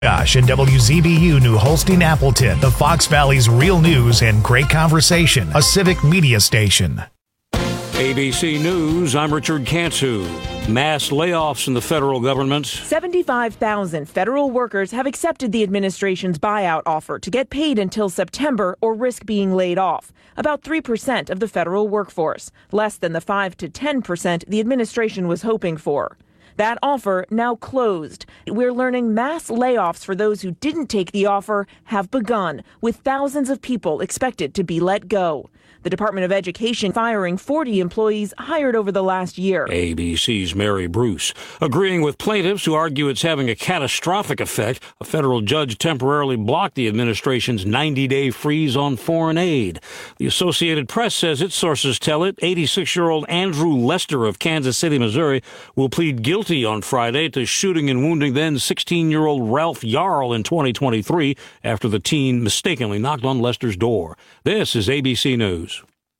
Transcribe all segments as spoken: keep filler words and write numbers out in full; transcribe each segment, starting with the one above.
Josh and W Z B U New Holstein Appleton, the Fox Valley's real news and great conversation, a civic media station. A B C News, I'm Richard Cantu. Mass layoffs in the federal government. seventy-five thousand federal workers have accepted the administration's buyout offer to get paid until September or risk being laid off. About three percent of the federal workforce, less than the five to ten percent the administration was hoping for. That offer now closed. We're learning mass layoffs for those who didn't take the offer have begun, with thousands of people expected to be let go. The Department of Education firing forty employees hired over the last year. A B C's Mary Bruce. Agreeing with plaintiffs who argue it's having a catastrophic effect, a federal judge temporarily blocked the administration's ninety-day freeze on foreign aid. The Associated Press says its sources tell it eighty-six-year-old Andrew Lester of Kansas City, Missouri, will plead guilty on Friday to shooting and wounding then sixteen-year-old Ralph Yarl in twenty twenty-three after the teen mistakenly knocked on Lester's door. This is A B C News.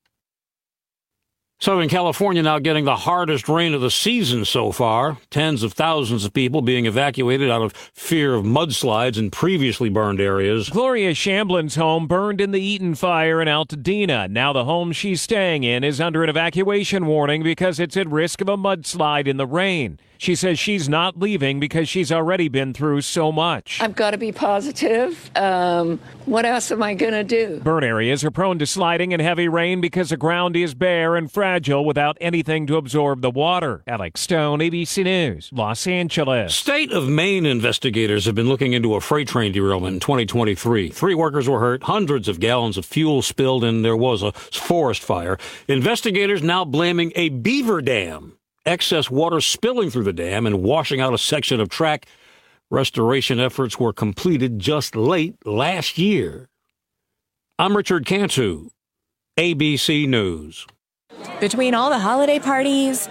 Southern California now getting the hardest rain of the season so far. Tens of thousands of people being evacuated out of fear of mudslides in previously burned areas. Gloria Shamblin's home burned in the Eaton fire in Altadena. Now the home she's staying in is under an evacuation warning because it's at risk of a mudslide in the rain. She says she's not leaving because she's already been through so much. I've got to be positive. Um, what else am I going to do? Burn areas are prone to sliding and heavy rain because the ground is bare and fragile without anything to absorb the water. Alex Stone, A B C News, Los Angeles. State of Maine investigators have been looking into a freight train derailment in twenty twenty-three. Three workers were hurt, hundreds of gallons of fuel spilled, and there was a forest fire. Investigators now blaming a beaver dam. Excess water spilling through the dam and washing out a section of track. Restoration efforts were completed just late last year. I'm Richard Cantu, A B C News. Between all the holiday parties,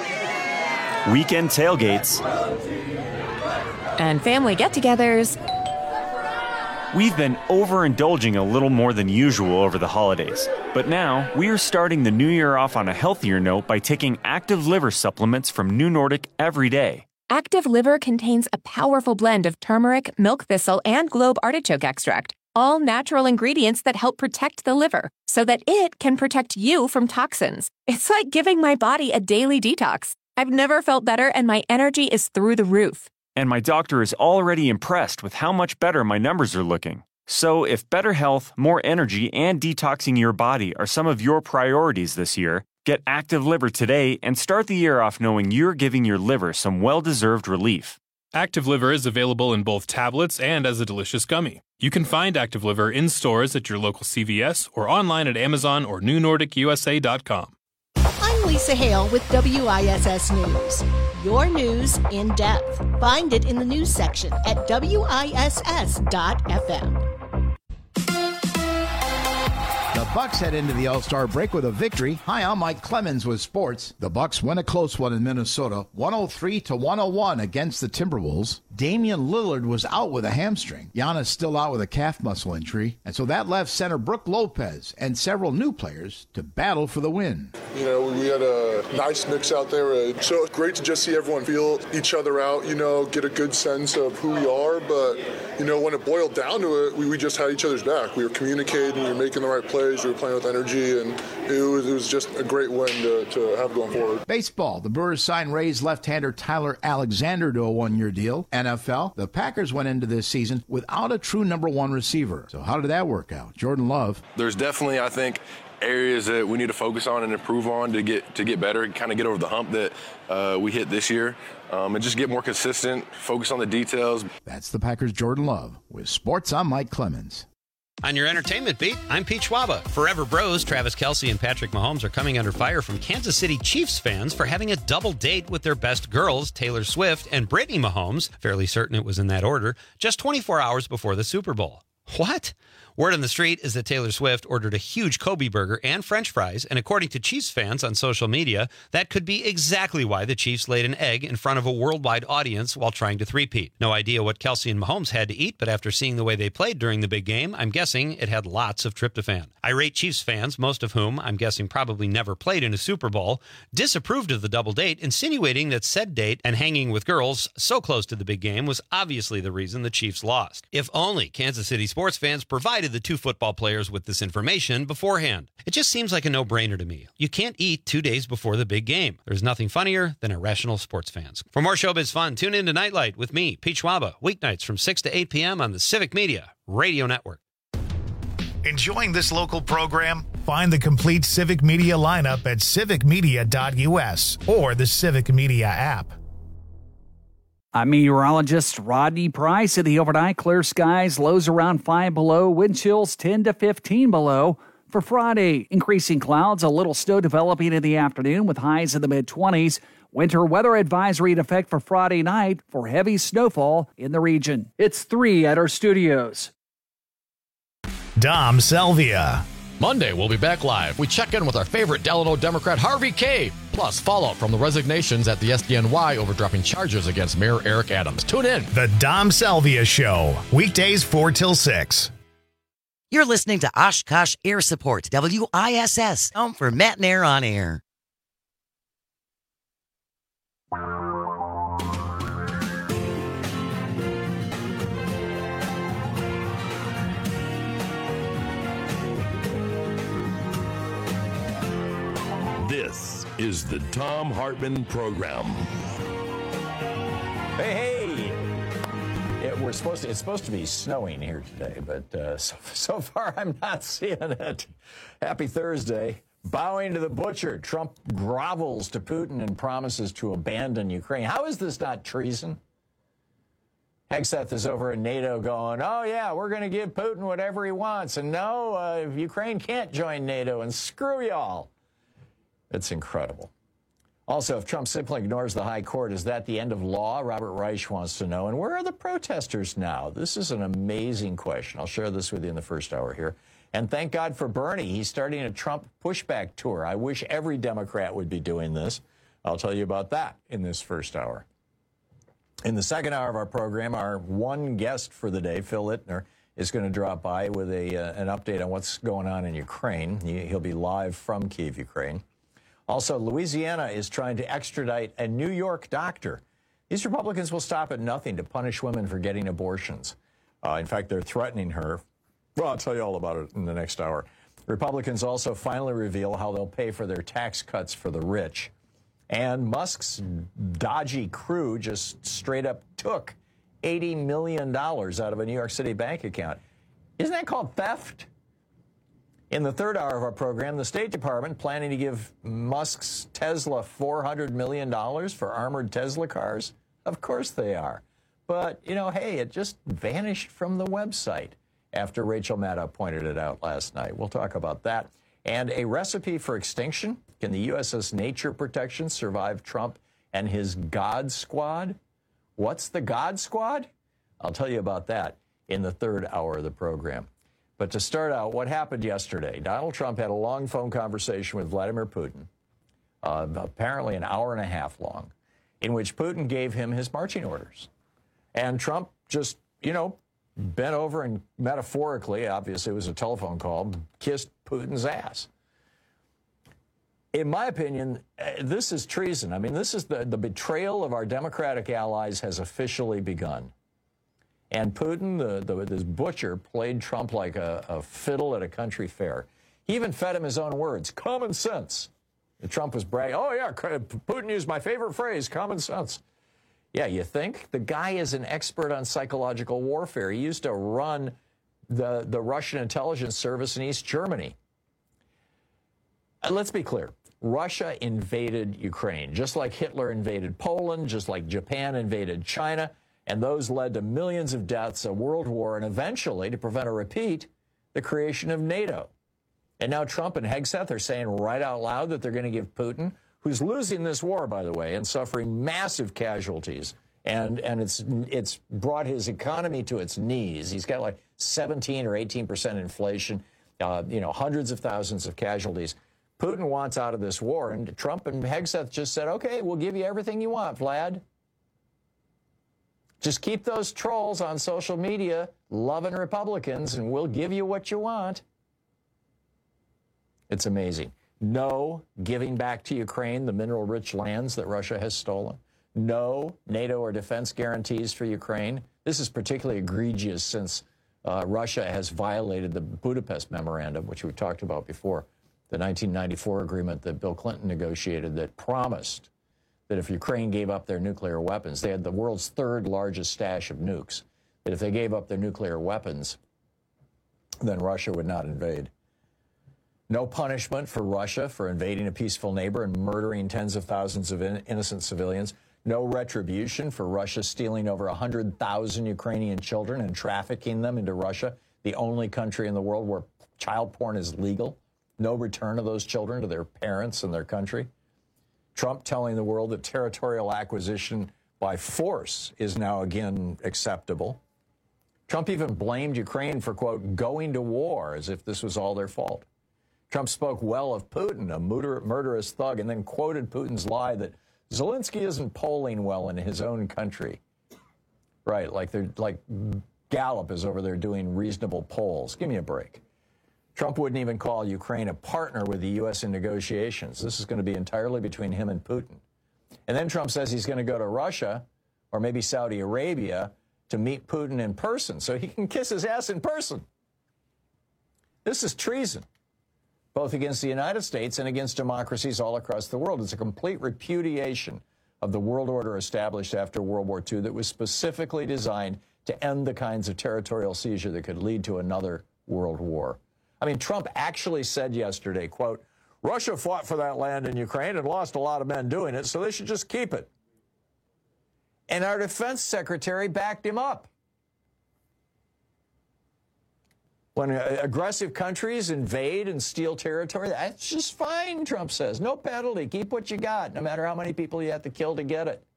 weekend tailgates, and family get-togethers, we've been overindulging a little more than usual over the holidays. But now, we are starting the new year off on a healthier note by taking Active Liver supplements from New Nordic every day. Active Liver contains a powerful blend of turmeric, milk thistle, and globe artichoke extract, all natural ingredients that help protect the liver so that it can protect you from toxins. It's like giving my body a daily detox. I've never felt better, and my energy is through the roof. And my doctor is already impressed with how much better my numbers are looking. So if better health, more energy, and detoxing your body are some of your priorities this year, get Active Liver today and start the year off knowing you're giving your liver some well-deserved relief. Active Liver is available in both tablets and as a delicious gummy. You can find Active Liver in stores at your local C V S or online at Amazon or new nordic u s a dot com. I'm Lisa Hale with W I S S News. Your news in depth. Find it in the news section at W I S S dot F M. The Bucks head into the All-Star break with a victory. Hi, I'm Mike Clemens with sports. The Bucks win a close one in Minnesota, one oh three to one oh one against the Timberwolves. Damian Lillard was out with a hamstring. Giannis still out with a calf muscle injury. And so that left center Brook Lopez and several new players to battle for the win. You know, we had a nice mix out there. Uh, so it's great to just see everyone feel each other out, you know, get a good sense of who we are. But, you know, when it boiled down to it, we, we just had each other's back. We were communicating, we were making the right plays, we were playing with energy, and it was, it was just a great win to, to have going forward. Baseball. The Brewers signed Rays left-hander Tyler Alexander to a one-year deal. N F L. The Packers went into this season without a true number one receiver. So how did that work out? Jordan Love. There's definitely, I think, areas that we need to focus on and improve on to get to get better, kind of get over the hump that uh, we hit this year, um, and just get more consistent, focus on the details. That's the Packers' Jordan Love. With sports, I'm Mike Clemens. On your entertainment beat, I'm Pete Schwaba. Forever Bros, Travis Kelce and Patrick Mahomes are coming under fire from Kansas City Chiefs fans for having a double date with their best girls, Taylor Swift and Brittany Mahomes, fairly certain it was in that order, just twenty-four hours before the Super Bowl. What? Word on the street is that Taylor Swift ordered a huge Kobe burger and French fries, and according to Chiefs fans on social media, that could be exactly why the Chiefs laid an egg in front of a worldwide audience while trying to three-peat. No idea what Kelce and Mahomes had to eat, but after seeing the way they played during the big game, I'm guessing it had lots of tryptophan. Irate Chiefs fans, most of whom I'm guessing probably never played in a Super Bowl, disapproved of the double date, insinuating that said date and hanging with girls so close to the big game was obviously the reason the Chiefs lost. If only Kansas City sports fans provided the two football players with this information beforehand. It just seems like a no-brainer to me. You can't eat two days before the big game. There's nothing funnier than irrational sports fans. For more showbiz fun, tune in to Nightlight with me, Pete Schwaba, weeknights from six to eight p.m. on the Civic Media Radio Network. Enjoying this local program? Find the complete Civic Media lineup at civic media dot u s or the Civic Media app. I'm meteorologist Rodney Price. In the overnight, clear skies, lows around five below, wind chills ten to fifteen below. For Friday, increasing clouds, a little snow developing in the afternoon with highs in the mid-twenties. Winter weather advisory in effect for Friday night for heavy snowfall in the region. It's three at our studios. Dom Salvia. Monday, we'll be back live. We check in with our favorite Delano Democrat, Harvey Kaye. Plus, fallout from the resignations at the S D N Y over dropping charges against Mayor Eric Adams. Tune in. The Dom Salvia Show. Weekdays four till six. You're listening to Oshkosh Air Support, W I S S, home for Matt and Air on Air. This is the Thom Hartmann Program. Hey, hey! It, we're supposed to, it's supposed to be snowing here today, but uh, so, so far I'm not seeing it. Happy Thursday. Bowing to the butcher, Trump grovels to Putin and promises to abandon Ukraine. How is this not treason? Hegseth is over in NATO going, oh, yeah, we're going to give Putin whatever he wants. And no, uh, Ukraine can't join NATO, and screw y'all. It's incredible. Also, if Trump simply ignores the high court, is that the end of law? Robert Reich wants to know. And where are the protesters now? This is an amazing question. I'll share this with you in the first hour here. And thank God for Bernie. He's starting a Trump pushback tour. I wish every Democrat would be doing this. I'll tell you about that in this first hour. In the second hour of our program, our one guest for the day, Phil Ittner, is going to drop by with a uh, an update on what's going on in Ukraine. He, he'll be live from Kyiv, Ukraine. Also, Louisiana is trying to extradite a New York doctor. These Republicans will stop at nothing to punish women for getting abortions. Uh, in fact, they're threatening her. Well, I'll tell you all about it in the next hour. Republicans also finally reveal how they'll pay for their tax cuts for the rich. And Musk's dodgy crew just straight up took eighty million dollars out of a New York City bank account. Isn't that called theft? In the third hour of our program, the State Department planning to give Musk's Tesla four hundred million dollars for armored Tesla cars. Of course they are. But, you know, hey, it just vanished from the website after Rachel Maddow pointed it out last night. We'll talk about that. And a recipe for extinction. Can the U S S Nature Protection survive Trump and his God Squad? What's the God Squad? I'll tell you about that in the third hour of the program. But to start out, what happened yesterday? Donald Trump had a long phone conversation with Vladimir Putin, uh, apparently an hour and a half long, in which Putin gave him his marching orders. And Trump just, you know, bent over and metaphorically, obviously it was a telephone call, kissed Putin's ass. In my opinion, this is treason. I mean, this is the, the betrayal of our Democratic allies has officially begun. And Putin, the, the, this butcher, played Trump like a, a fiddle at a country fair. He even fed him his own words, common sense. And Trump was bragging, oh, yeah, Putin used my favorite phrase, common sense. Yeah, you think? The guy is an expert on psychological warfare. He used to run the, the Russian intelligence service in East Germany. Uh, let's be clear. Russia invaded Ukraine, just like Hitler invaded Poland, just like Japan invaded China. And those led to millions of deaths, a world war, and eventually, to prevent a repeat, the creation of NATO. And now Trump and Hegseth are saying right out loud that they're going to give Putin, who's losing this war, by the way, and suffering massive casualties And and it's it's brought his economy to its knees. He's got like seventeen or eighteen percent inflation, uh, you know, hundreds of thousands of casualties. Putin wants out of this war, and Trump and Hegseth just said, okay, we'll give you everything you want, Vlad. Just keep those trolls on social media loving Republicans, and we'll give you what you want. It's amazing. No giving back to Ukraine the mineral-rich lands that Russia has stolen. No NATO or defense guarantees for Ukraine. This is particularly egregious since uh, Russia has violated the Budapest Memorandum, which we've talked about before, the nineteen ninety-four agreement that Bill Clinton negotiated that promised that if Ukraine gave up their nuclear weapons, they had the world's third largest stash of nukes, that if they gave up their nuclear weapons, then Russia would not invade. No punishment for Russia for invading a peaceful neighbor and murdering tens of thousands of in innocent civilians. No retribution for Russia stealing over one hundred thousand Ukrainian children and trafficking them into Russia, the only country in the world where child porn is legal. No return of those children to their parents and their country. Trump telling the world that territorial acquisition by force is now again acceptable. Trump even blamed Ukraine for, quote, going to war as if this was all their fault. Trump spoke well of Putin, a murder murderous thug, and then quoted Putin's lie that Zelensky isn't polling well in his own country. Right, like they're like Gallup is over there doing reasonable polls. Give me a break. Trump wouldn't even call Ukraine a partner with the U S in negotiations. This is going to be entirely between him and Putin. And then Trump says he's going to go to Russia or maybe Saudi Arabia to meet Putin in person so he can kiss his ass in person. This is treason, both against the United States and against democracies all across the world. It's a complete repudiation of the world order established after World War Two that was specifically designed to end the kinds of territorial seizure that could lead to another world war. I mean, Trump actually said yesterday, quote, Russia fought for that land in Ukraine and lost a lot of men doing it, so they should just keep it. And our defense secretary backed him up. When aggressive countries invade and steal territory, that's just fine, Trump says. No penalty. Keep what you got, no matter how many people you have to kill to get it.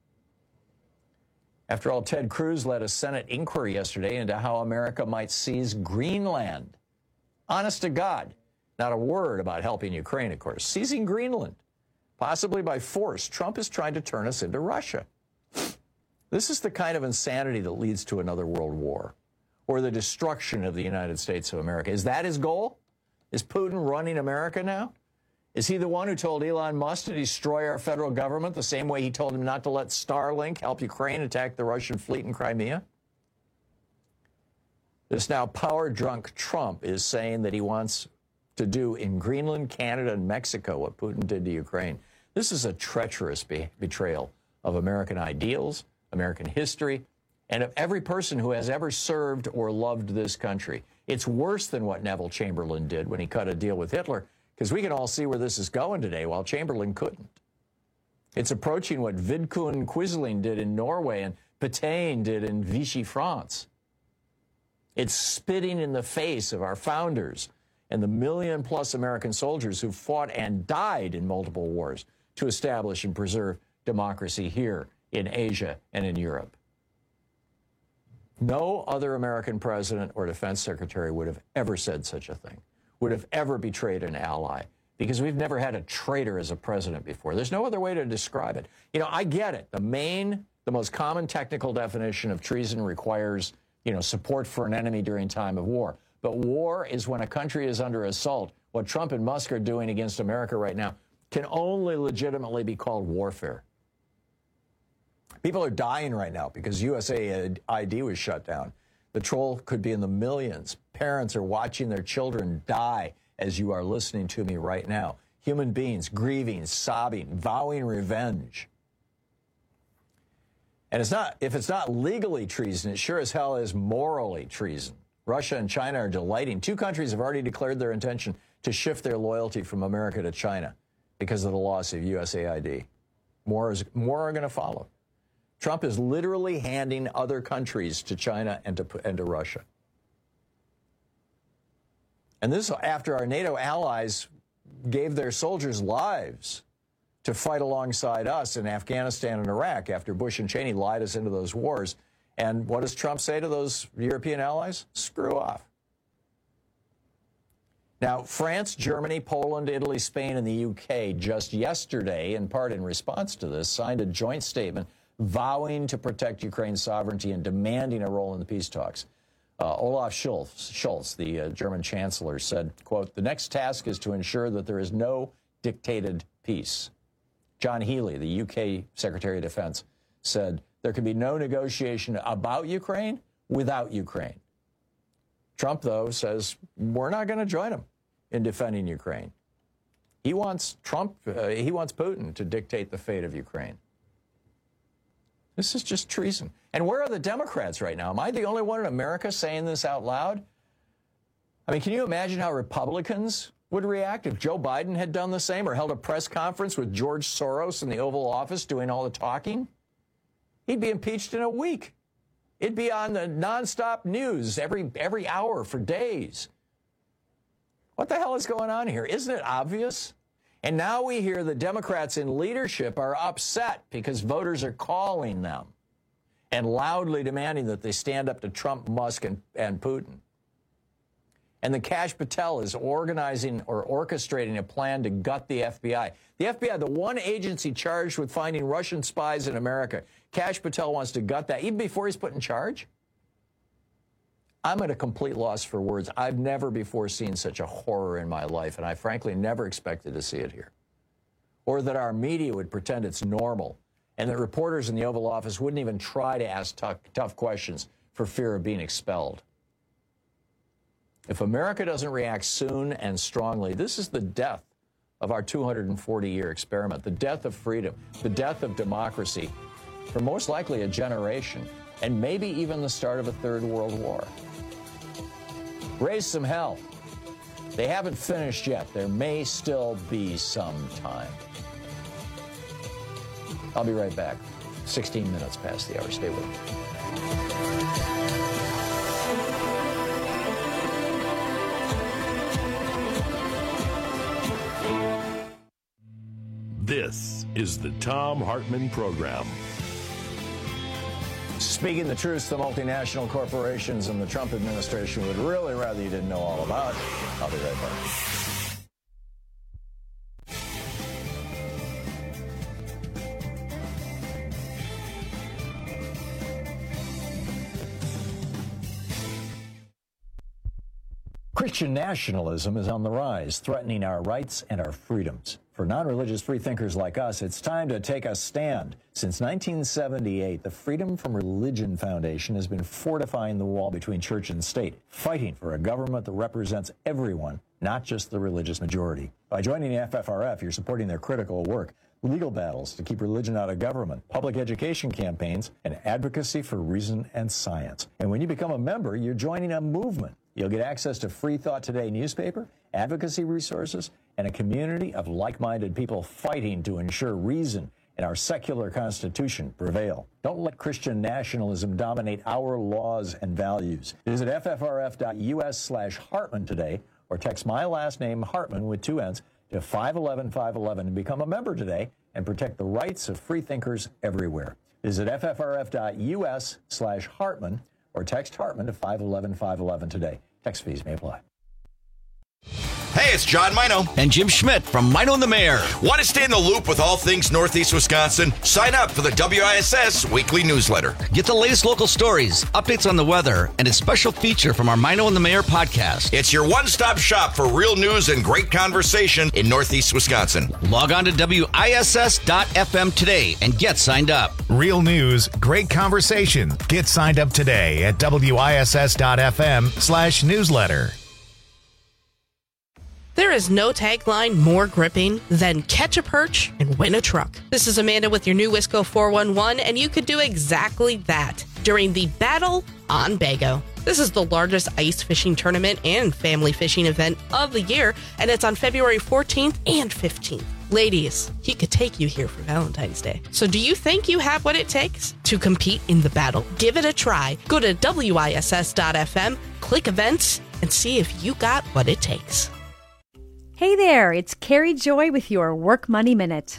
After all, Ted Cruz led a Senate inquiry yesterday into how America might seize Greenland. Honest to God, not a word about helping Ukraine, of course. Seizing Greenland, possibly by force. Trump is trying to turn us into Russia. This is the kind of insanity that leads to another world war or the destruction of the United States of America. Is that his goal? Is Putin running America now? Is he the one who told Elon Musk to destroy our federal government the same way he told him not to let Starlink help Ukraine attack the Russian fleet in Crimea? This now power-drunk Trump is saying that he wants to do in Greenland, Canada, and Mexico what Putin did to Ukraine. This is a treacherous be betrayal of American ideals, American history, and of every person who has ever served or loved this country. It's worse than what Neville Chamberlain did when he cut a deal with Hitler, because we can all see where this is going today, while Chamberlain couldn't. It's approaching what Vidkun Quisling did in Norway and Pétain did in Vichy, France. It's spitting in the face of our founders and the million-plus American soldiers who fought and died in multiple wars to establish and preserve democracy here in Asia and in Europe. No other American president or defense secretary would have ever said such a thing, would have ever betrayed an ally, because we've never had a traitor as a president before. There's no other way to describe it. You know, I get it. The main, the most common technical definition of treason requires, you know, support for an enemy during time of war. But war is when a country is under assault. What Trump and Musk are doing against America right now can only legitimately be called warfare. People are dying right now because U S A I D was shut down. The toll could be in the millions. Parents are watching their children die as you are listening to me right now. Human beings grieving, sobbing, vowing revenge. And it's not, if it's not legally treason, it sure as hell is morally treason. Russia and China are delighting. Two countries have already declared their intention to shift their loyalty from America to China because of the loss of U S A I D. More, is, more are going to follow. Trump is literally handing other countries to China and to, and to Russia. And this after our NATO allies gave their soldiers lives to fight alongside us in Afghanistan and Iraq after Bush and Cheney lied us into those wars. And what does Trump say to those European allies? Screw off. Now, France, Germany, Poland, Italy, Spain, and the U K just yesterday, in part in response to this, signed a joint statement vowing to protect Ukraine's sovereignty and demanding a role in the peace talks. Uh, Olaf Scholz, Scholz the uh, German chancellor, said, quote, "The next task is to ensure that there is no dictated peace." John Healey, the U K Secretary of Defense, said there can be no negotiation about Ukraine without Ukraine. Trump, though, says we're not going to join him in defending Ukraine. He wants Trump, uh, he wants Putin to dictate the fate of Ukraine. This is just treason. And where are the Democrats right now? Am I the only one in America saying this out loud? I mean, can you imagine how Republicans would react if Joe Biden had done the same or held a press conference with George Soros in the Oval Office doing all the talking? He'd be impeached in a week. It'd be on the nonstop news every every hour for days. What the hell is going on here? Isn't it obvious? And now we hear the Democrats in leadership are upset because voters are calling them and loudly demanding that they stand up to Trump, Musk, and, and Putin. And the Kash Patel is organizing or orchestrating a plan to gut the F B I. The F B I, the one agency charged with finding Russian spies in America, Kash Patel wants to gut that even before he's put in charge? I'm at a complete loss for words. I've never before seen such a horror in my life, and I frankly never expected to see it here. Or that our media would pretend it's normal, and that reporters in the Oval Office wouldn't even try to ask tough, tough questions for fear of being expelled. If America doesn't react soon and strongly, this is the death of our two hundred forty year experiment, the death of freedom, the death of democracy, for most likely a generation, and maybe even the start of a third world war. Raise some hell. They haven't finished yet. There may still be some time. I'll be right back. sixteen minutes past the hour. Stay with me. This is the Thom Hartmann Program. Speaking the truth, the multinational corporations and the Trump administration would really rather you didn't know all about. I'll be right back. Christian nationalism is on the rise, threatening our rights and our freedoms. For non-religious freethinkers like us, it's time to take a stand. Since nineteen seventy-eight, the Freedom from Religion Foundation has been fortifying the wall between church and state, fighting for a government that represents everyone, not just the religious majority. By joining the F F R F, you're supporting their critical work, legal battles to keep religion out of government, public education campaigns, and advocacy for reason and science. And when you become a member, you're joining a movement. You'll get access to Free Thought Today newspaper, advocacy resources, and a community of like-minded people fighting to ensure reason and our secular constitution prevail. Don't let Christian nationalism dominate our laws and values. Visit ffrf.us slash Hartman today or text my last name, Hartman, with two N's, to five one one five one one and become a member today and protect the rights of freethinkers everywhere. Visit ffrf.us slash Hartman or text Hartman to five one one five one one today. Text fees may apply. Hey, it's John Mino and Jim Schmidt from Mino and the Mayor. Want to stay in the loop with all things Northeast Wisconsin? Sign up for the W I S S weekly newsletter. Get the latest local stories, updates on the weather, and a special feature from our Mino and the Mayor podcast. It's your one-stop shop for real news and great conversation in Northeast Wisconsin. Log on to W I S S dot F M today and get signed up. Real news, great conversation. Get signed up today at W I S S dot F M slash newsletter. There is no tagline more gripping than catch a perch and win a truck. This is Amanda with your new Wisco four one one, and you could do exactly that during the Battle on Bago. This is the largest ice fishing tournament and family fishing event of the year, and it's on February fourteenth and fifteenth. Ladies, he could take you here for Valentine's Day. So do you think you have what it takes to compete in the battle? Give it a try. Go to W I S S dot F M, click events, and see if you got what it takes. Hey there, it's Carrie Joy with your Work Money Minute.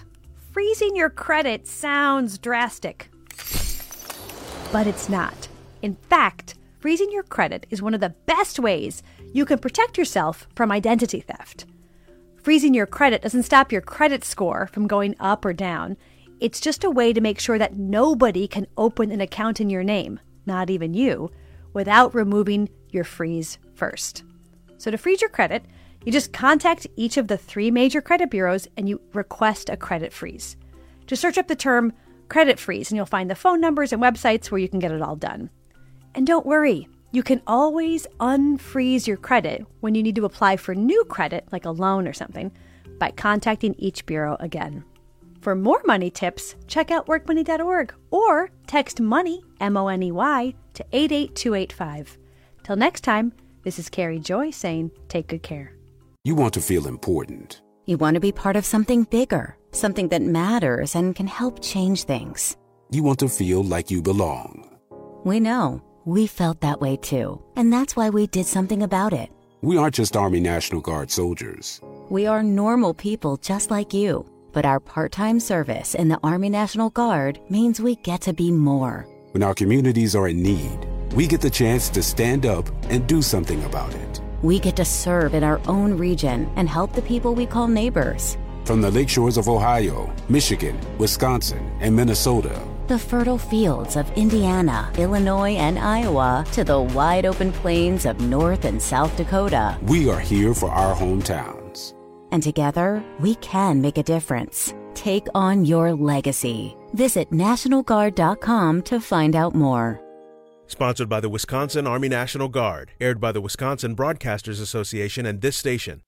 freezing your credit sounds drastic, but it's not. In fact, freezing your credit is one of the best ways you can protect yourself from identity theft. Freezing your credit doesn't stop your credit score from going up or down. It's just a way to make sure that nobody can open an account in your name, not even you, without removing your freeze first. So to freeze your credit, you just contact each of the three major credit bureaus and you request a credit freeze. Just search up the term credit freeze and you'll find the phone numbers and websites where you can get it all done. And don't worry, you can always unfreeze your credit when you need to apply for new credit, like a loan or something, by contacting each bureau again. For more money tips, check out work money dot org or text MONEY, M O N E Y, to eight eight two eight five. Till next time, this is Carrie Joy saying take good care. You want to feel important. You want to be part of something bigger, something that matters and can help change things. You want to feel like you belong. We know. We felt that way too. And that's why we did something about it. We aren't just Army National Guard soldiers. We are normal people just like you. But our part-time service in the Army National Guard means we get to be more. When our communities are in need, we get the chance to stand up and do something about it. We get to serve in our own region and help the people we call neighbors. From the lake shores of Ohio, Michigan, Wisconsin, and Minnesota, the fertile fields of Indiana, Illinois, and Iowa, to the wide open plains of North and South Dakota, we are here for our hometowns. And together, we can make a difference. Take on your legacy. Visit National Guard dot com to find out more. Sponsored by the Wisconsin Army National Guard. Aired by the Wisconsin Broadcasters Association and this station.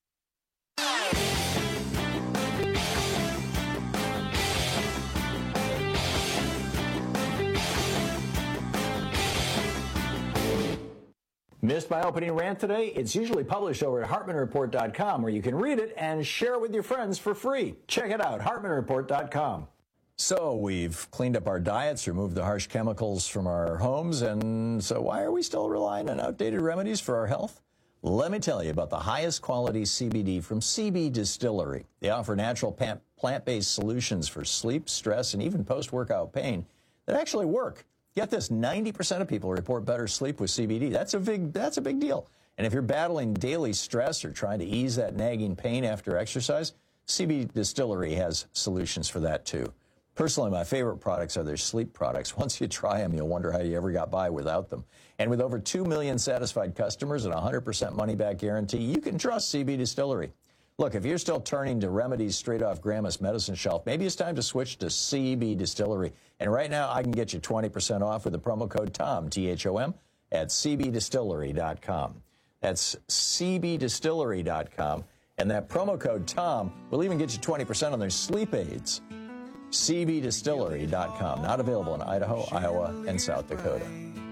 Missed my opening rant today? It's usually published over at Hartman Report dot com, where you can read it and share it with your friends for free. Check it out, Hartman Report dot com. So we've cleaned up our diets, removed the harsh chemicals from our homes, and so why are we still relying on outdated remedies for our health? Let me tell you about the highest quality C B D from C B Distillery. They offer natural plant-based solutions for sleep, stress, and even post-workout pain that actually work. Get this, ninety percent of people report better sleep with C B D. That's a big, that's a big deal. And if you're battling daily stress or trying to ease that nagging pain after exercise, C B Distillery has solutions for that too. Personally, my favorite products are their sleep products. Once you try them, you'll wonder how you ever got by without them. And with over two million satisfied customers and a one hundred percent money-back guarantee, you can trust C B Distillery. Look, if you're still turning to remedies straight off Grandma's medicine shelf, maybe it's time to switch to C B Distillery. And right now, I can get you twenty percent off with the promo code TOM, T H O M, at C B Distillery dot com. That's C B Distillery dot com. And that promo code TOM will even get you twenty percent on their sleep aids. C B Distillery dot com. Not available in Idaho, Iowa, and South Dakota.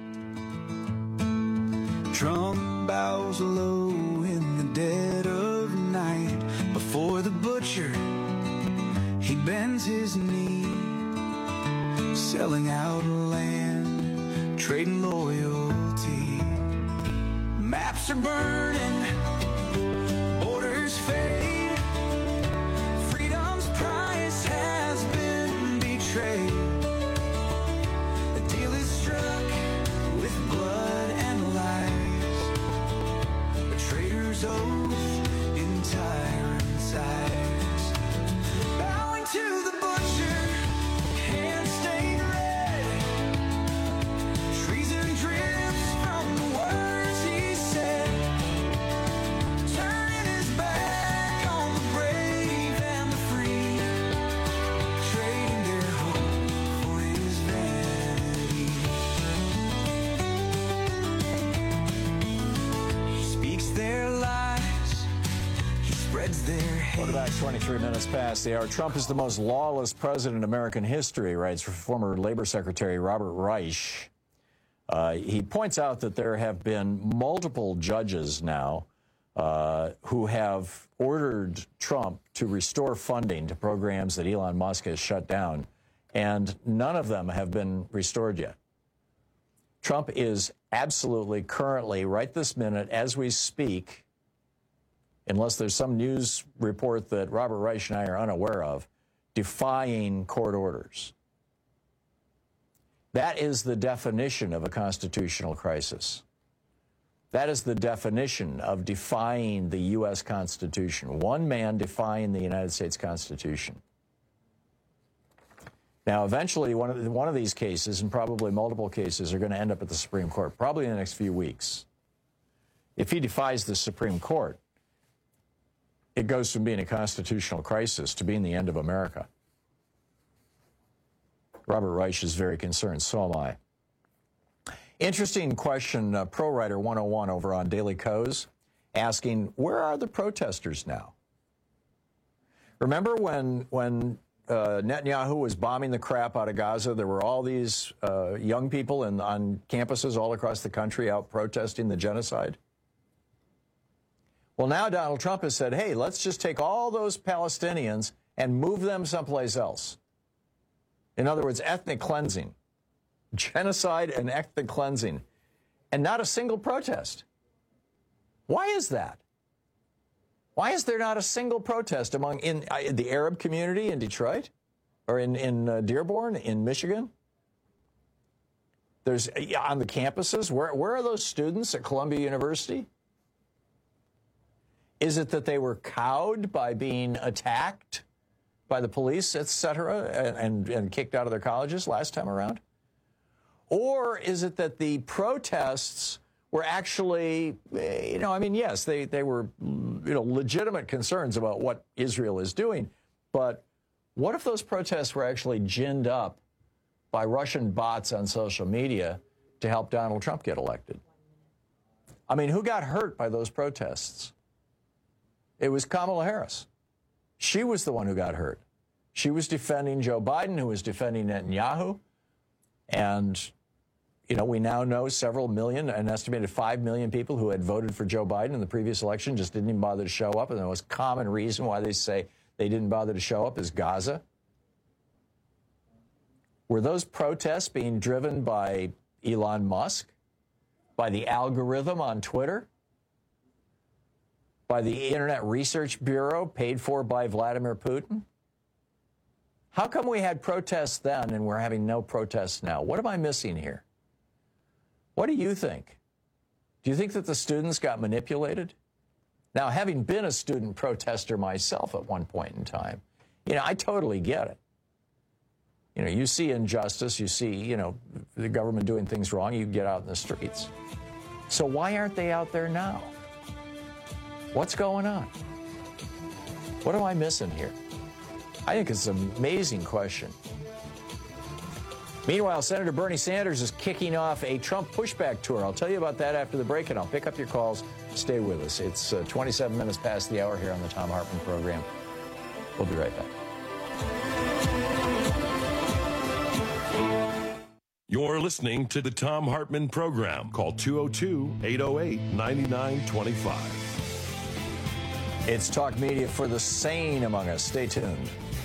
Trump bows low in the dead of night. Before the butcher, he bends his knee. Selling out land, trading loyalty. Maps are burning, borders fade. Freedom's price has been betrayed. The deal is struck with blood and lies. A traitor's oath in tyrant's eyes. Bowing to the butcher, hands stained red. Treason drips from the words he said. Turning his back on the brave and the free. Trading their hope for his vanity. He speaks their lies. He spreads their hate. Quarterback, twenty-three minutes past the hour. Trump is the most lawless president in American history, writes former Labor Secretary Robert Reich. Uh, he points out that there have been multiple judges now uh, who have ordered Trump to restore funding to programs that Elon Musk has shut down, and none of them have been restored yet. Trump is absolutely currently, right this minute, as we speak, unless there's some news report that Robert Reich and I are unaware of, defying court orders. That is the definition of a constitutional crisis. That is the definition of defying the U S Constitution. One man defying the United States Constitution. Now, eventually, one of, the, one of these cases, and probably multiple cases, are going to end up at the Supreme Court, probably in the next few weeks. If he defies the Supreme Court, it goes from being a constitutional crisis to being the end of America. Robert Reich is very concerned. So am I. Interesting question, uh, Pro Writer one oh one over on Daily Kos, asking, where are the protesters now? Remember when, when uh, Netanyahu was bombing the crap out of Gaza, there were all these uh, young people in, on campuses all across the country out protesting the genocide? Well, now Donald Trump has said, hey, let's just take all those Palestinians and move them someplace else. In other words, ethnic cleansing. Genocide and ethnic cleansing. And not a single protest. Why is that? Why is there not a single protest among in, uh, the Arab community in Detroit? Or in, in uh, Dearborn, in Michigan? There's, uh, on the campuses, where, where are those students at Columbia University? Is it that they were cowed by being attacked by the police, et cetera, and, and, and kicked out of their colleges last time around? Or is it that the protests were actually, you know, I mean, yes, they, they were, you know, legitimate concerns about what Israel is doing, but what if those protests were actually ginned up by Russian bots on social media to help Donald Trump get elected? I mean, who got hurt by those protests? It was Kamala Harris. She was the one who got hurt. She was defending Joe Biden, who was defending Netanyahu. And, you know, we now know several million, an estimated five million people who had voted for Joe Biden in the previous election just didn't even bother to show up. And the most common reason why they say they didn't bother to show up is Gaza. Were those protests being driven by Elon Musk? By the algorithm on Twitter? By the Internet Research Bureau, paid for by Vladimir Putin? How come we had protests then and we're having no protests now? What am I missing here? What do you think? Do you think that the students got manipulated? Now, having been a student protester myself at one point in time, you know, I totally get it. You know, you see injustice, you see, you know, the government doing things wrong, you get out in the streets. So why aren't they out there now? What's going on? What am I missing here? I think it's an amazing question. Meanwhile, Senator Bernie Sanders is kicking off a Trump pushback tour. I'll tell you about that after the break, and I'll pick up your calls. Stay with us. It's uh, twenty-seven minutes past the hour here on the Thom Hartmann program. We'll be right back. You're listening to the Thom Hartmann program. Call two oh two, eight oh eight, nine nine two five. It's talk media for the sane among us. Stay tuned.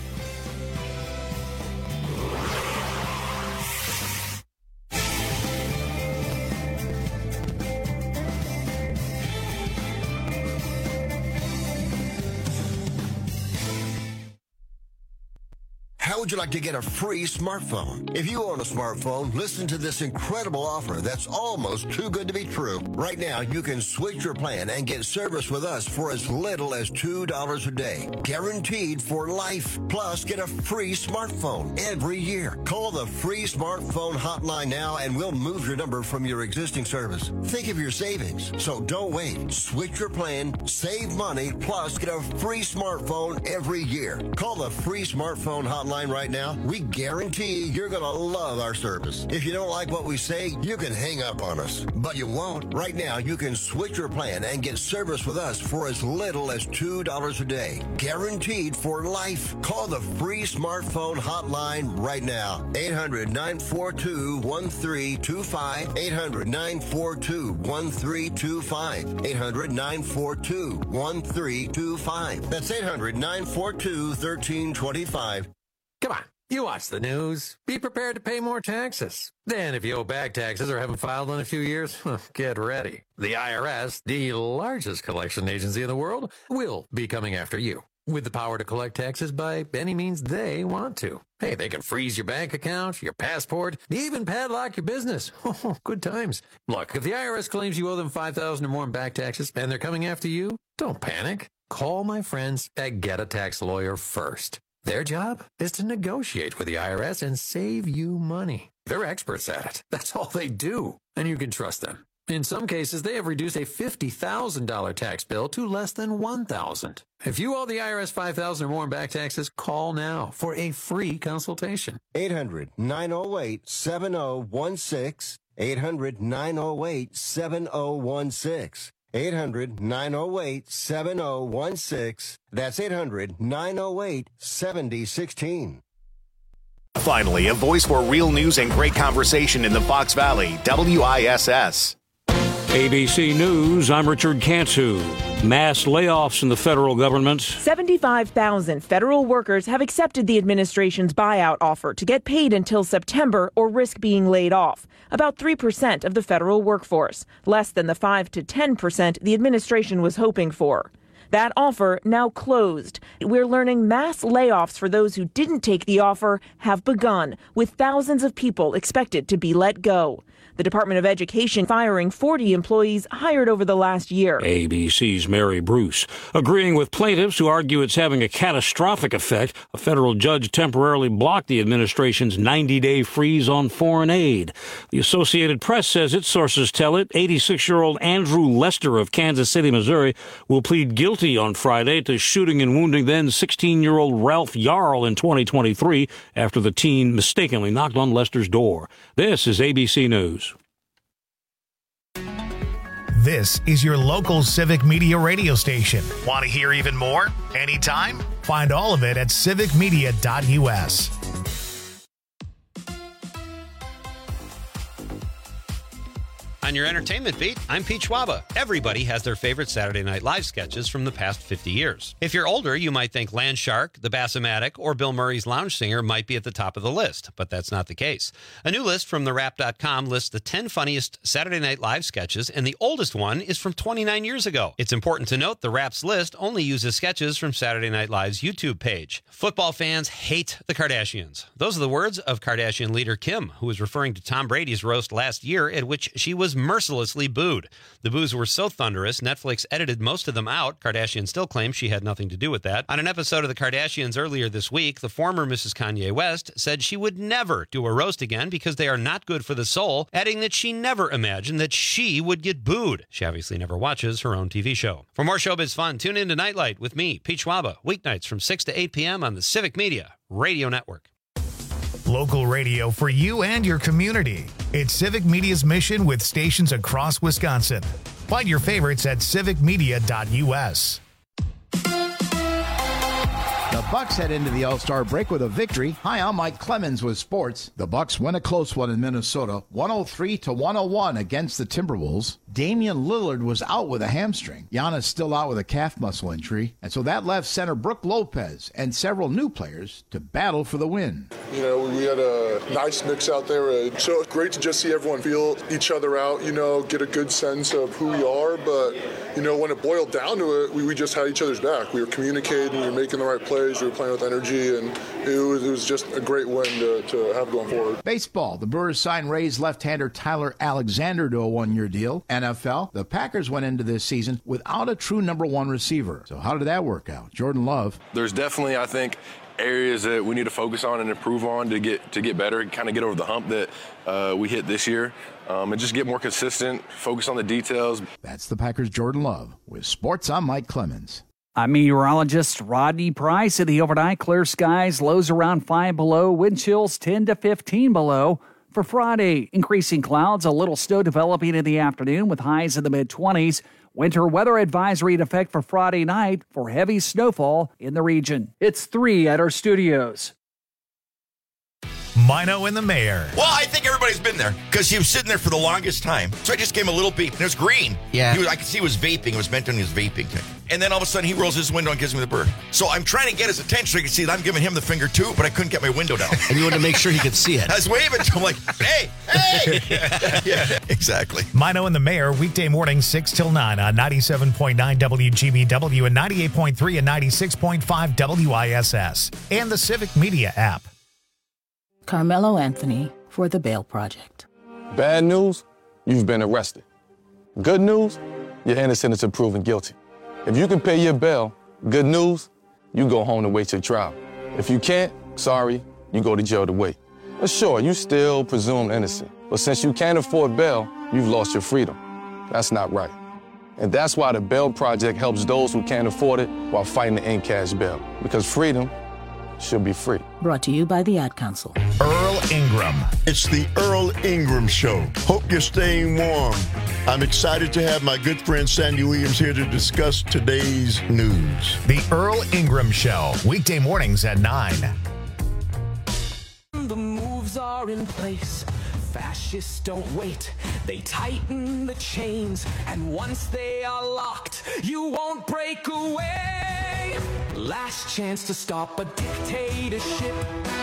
How would you like to get a free smartphone? If you own a smartphone, listen to this incredible offer that's almost too good to be true. Right now, you can switch your plan and get service with us for as little as two dollars a day. Guaranteed for life. Plus, get a free smartphone every year. Call the free smartphone hotline now and we'll move your number from your existing service. Think of your savings. So don't wait. Switch your plan, save money, plus get a free smartphone every year. Call the free smartphone hotline right now. We guarantee you're going to love our service. If you don't like what we say, you can hang up on us. But you won't. Right now, you can switch your plan and get service with us for as little as two dollars a day. Guaranteed for life. Call the free smartphone hotline right now. eight hundred, nine four two, one three two five. eight hundred, nine four two, one three two five. eight hundred, nine four two, one three two five. That's eight hundred, nine four two, one three two five. Come on, you watch the news. Be prepared to pay more taxes. Then if you owe back taxes or haven't filed in a few years, get ready. The I R S, the largest collection agency in the world, will be coming after you. with the power to collect taxes by any means they want to. Hey, they can freeze your bank account, your passport, even padlock your business. Oh, good times. Look, if the I R S claims you owe them five thousand dollars or more in back taxes and they're coming after you, don't panic. Call my friends at Get a Tax Lawyer first. Their job is to negotiate with the I R S and save you money. They're experts at it. That's all they do, and you can trust them. In some cases, they have reduced a fifty thousand dollars tax bill to less than one thousand dollars. If you owe the I R S five thousand dollars or more in back taxes, call now for a free consultation. eight hundred, nine oh eight, seven oh one six. eight hundred, nine oh eight, seven oh one six. eight hundred, nine oh eight, seven oh one six. That's eight hundred, nine oh eight, seven oh one six. Finally, a voice for real news and great conversation in the Fox Valley, W I S S. A B C News, I'm Richard Cantu. Mass layoffs in the federal government. seventy-five thousand federal workers have accepted the administration's buyout offer to get paid until September or risk being laid off. About three percent of the federal workforce, less than the five to ten percent the administration was hoping for. That offer now closed. We're learning mass layoffs for those who didn't take the offer have begun, with thousands of people expected to be let go. The Department of Education firing forty employees hired over the last year. A B C's Mary Bruce. Agreeing with plaintiffs who argue it's having a catastrophic effect, a federal judge temporarily blocked the administration's ninety-day freeze on foreign aid. The Associated Press says its sources tell it eighty-six-year-old Andrew Lester of Kansas City, Missouri, will plead guilty on Friday to shooting and wounding then sixteen-year-old Ralph Yarl in twenty twenty-three after the teen mistakenly knocked on Lester's door. This is A B C News. This is your local Civic Media radio station. Want to hear even more? Anytime? Find all of it at civic media dot U S. On your entertainment beat, I'm Pete Schwaba. Everybody has their favorite Saturday Night Live sketches from the past fifty years. If you're older, you might think Land Shark, The Bassomatic, or Bill Murray's Lounge Singer might be at the top of the list, but that's not the case. A new list from the rap dot com lists the ten funniest Saturday Night Live sketches, and the oldest one is from twenty-nine years ago. It's important to note the Rap's list only uses sketches from Saturday Night Live's YouTube page. Football fans hate the Kardashians. Those are the words of Kardashian leader Kim, who was referring to Tom Brady's roast last year, at which she was mercilessly booed. The boos were so thunderous, Netflix edited most of them out. Kardashian still claims she had nothing to do with that. On an episode of The Kardashians earlier this week, the former Missus Kanye West said she would never do a roast again because they are not good for the soul, adding that she never imagined that she would get booed. She obviously never watches her own T V show. For more showbiz fun, tune in to Nightlight with me, Pete Schwaba, weeknights from six to eight p.m. on the Civic Media Radio Network. Local radio for you and your community. It's Civic Media's mission with stations across Wisconsin. Find your favorites at civic media dot U S. The Bucks head into the All-Star break with a victory. Hi, I'm Mike Clemens with sports. The Bucks win a close one in Minnesota, one oh three to one oh one against the Timberwolves. Damian Lillard was out with a hamstring. Giannis still out with a calf muscle injury. And so that left center Brook Lopez and several new players to battle for the win. You know, we had a nice mix out there. Uh, so it's great to just see everyone feel each other out, you know, get a good sense of who we are. But, you know, when it boiled down to it, we, we just had each other's back. We were communicating, we were making the right plays, we were playing with energy, and it was, it was just a great win to, to have going forward. Baseball, the Brewers signed Rays left-hander Tyler Alexander to a one-year deal. N F L, the Packers went into this season without a true number one receiver. So how did that work out? Jordan Love. There's definitely, I think, areas that we need to focus on and improve on to get to get better, kind of get over the hump that uh, we hit this year, um, and just get more consistent, focus on the details. That's the Packers' Jordan Love. With sports, I'm Mike Clemens. I'm meteorologist Rodney Price. At the overnight, clear skies, lows around five below, wind chills ten to fifteen below. For Friday, increasing clouds, a little snow developing in the afternoon with highs in the mid-twenties. Winter weather advisory in effect for Friday night for heavy snowfall in the region. It's three at our studios. Mino and the Mayor. Well, I think everybody's been there because he was sitting there for the longest time. So I just gave him a little beep, and it was green. Yeah. He was, I could see he was vaping. It was meant on his vaping thing. And then all of a sudden, he rolls his window and gives me the bird. So I'm trying to get his attention so he can see that I'm giving him the finger too, but I couldn't get my window down. And you wanted to make sure he could see it. I was waving to him like, hey, hey. Yeah, exactly. Mino and the Mayor, weekday morning, six till nine on ninety-seven point nine W G B W and ninety-eight point three and ninety-six point five W I S S. And the Civic Media app. Carmelo Anthony for the Bail Project. Bad news, you've been arrested. Good news, you're innocent until proven guilty. If you can pay your bail, good news, you go home to wait your trial. If you can't, sorry, you go to jail to wait. But sure, you still presumed innocent. But since you can't afford bail, you've lost your freedom. That's not right. And that's why the Bail Project helps those who can't afford it while fighting to end cash bail. Because freedom should be free. Brought to you by the Ad Council. Earl Ingram. It's the Earl Ingram Show. Hope you're staying warm. I'm excited to have my good friend Sandy Williams here to discuss today's news. The Earl Ingram Show, weekday mornings at nine. The moves are in place. Fascists don't wait. They tighten the chains. And once they are locked, you won't break away. Last chance to stop a dictatorship.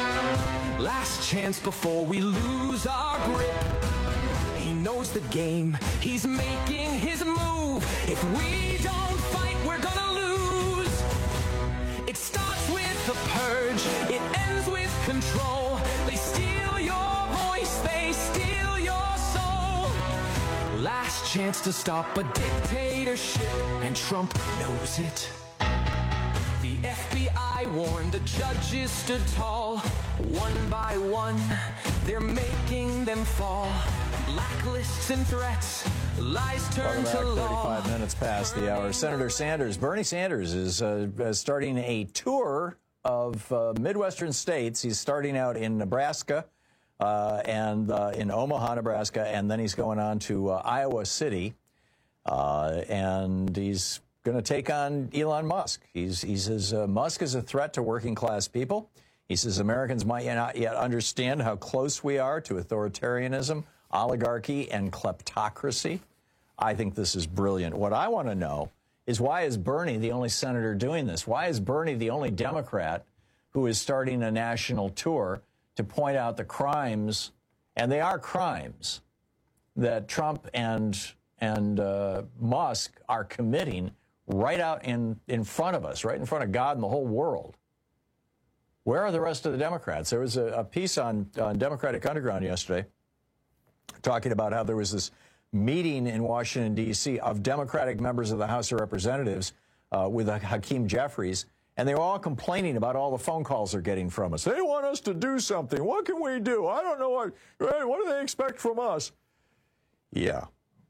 Last chance before we lose our grip. He knows the game. He's making his move. If we don't fight, we're gonna lose. It starts with the purge. It ends with control. They steal your voice. They steal your soul. Last chance to stop a dictatorship. And Trump knows it. The F B I warned, the judges stood tall. One by one, they're making them fall. Blacklists and threats, lies turn to law. thirty-five minutes past the hour. Senator Sanders, Bernie Sanders, is uh, uh, starting a tour of uh, Midwestern states. He's starting out in Nebraska uh, and uh, in Omaha, Nebraska, and then he's going on to uh, Iowa City, uh, and he's going to take on Elon Musk. He's, he says uh, Musk is a threat to working class people. He says Americans might not yet understand how close we are to authoritarianism, oligarchy, and kleptocracy. I think this is brilliant. What I want to know is, why is Bernie the only senator doing this? Why is Bernie the only Democrat who is starting a national tour to point out the crimes, and they are crimes, that Trump and, and uh, Musk are committing right out in, in front of us, right in front of God and the whole world? Where are the rest of the Democrats? There was a, a piece on, on Democratic Underground yesterday talking about how there was this meeting in Washington, D C of Democratic members of the House of Representatives uh, with Hakeem Jeffries, and they were all complaining about all the phone calls they're getting from us. They want us to do something. What can we do? I don't know what, what do they expect from us? Yeah.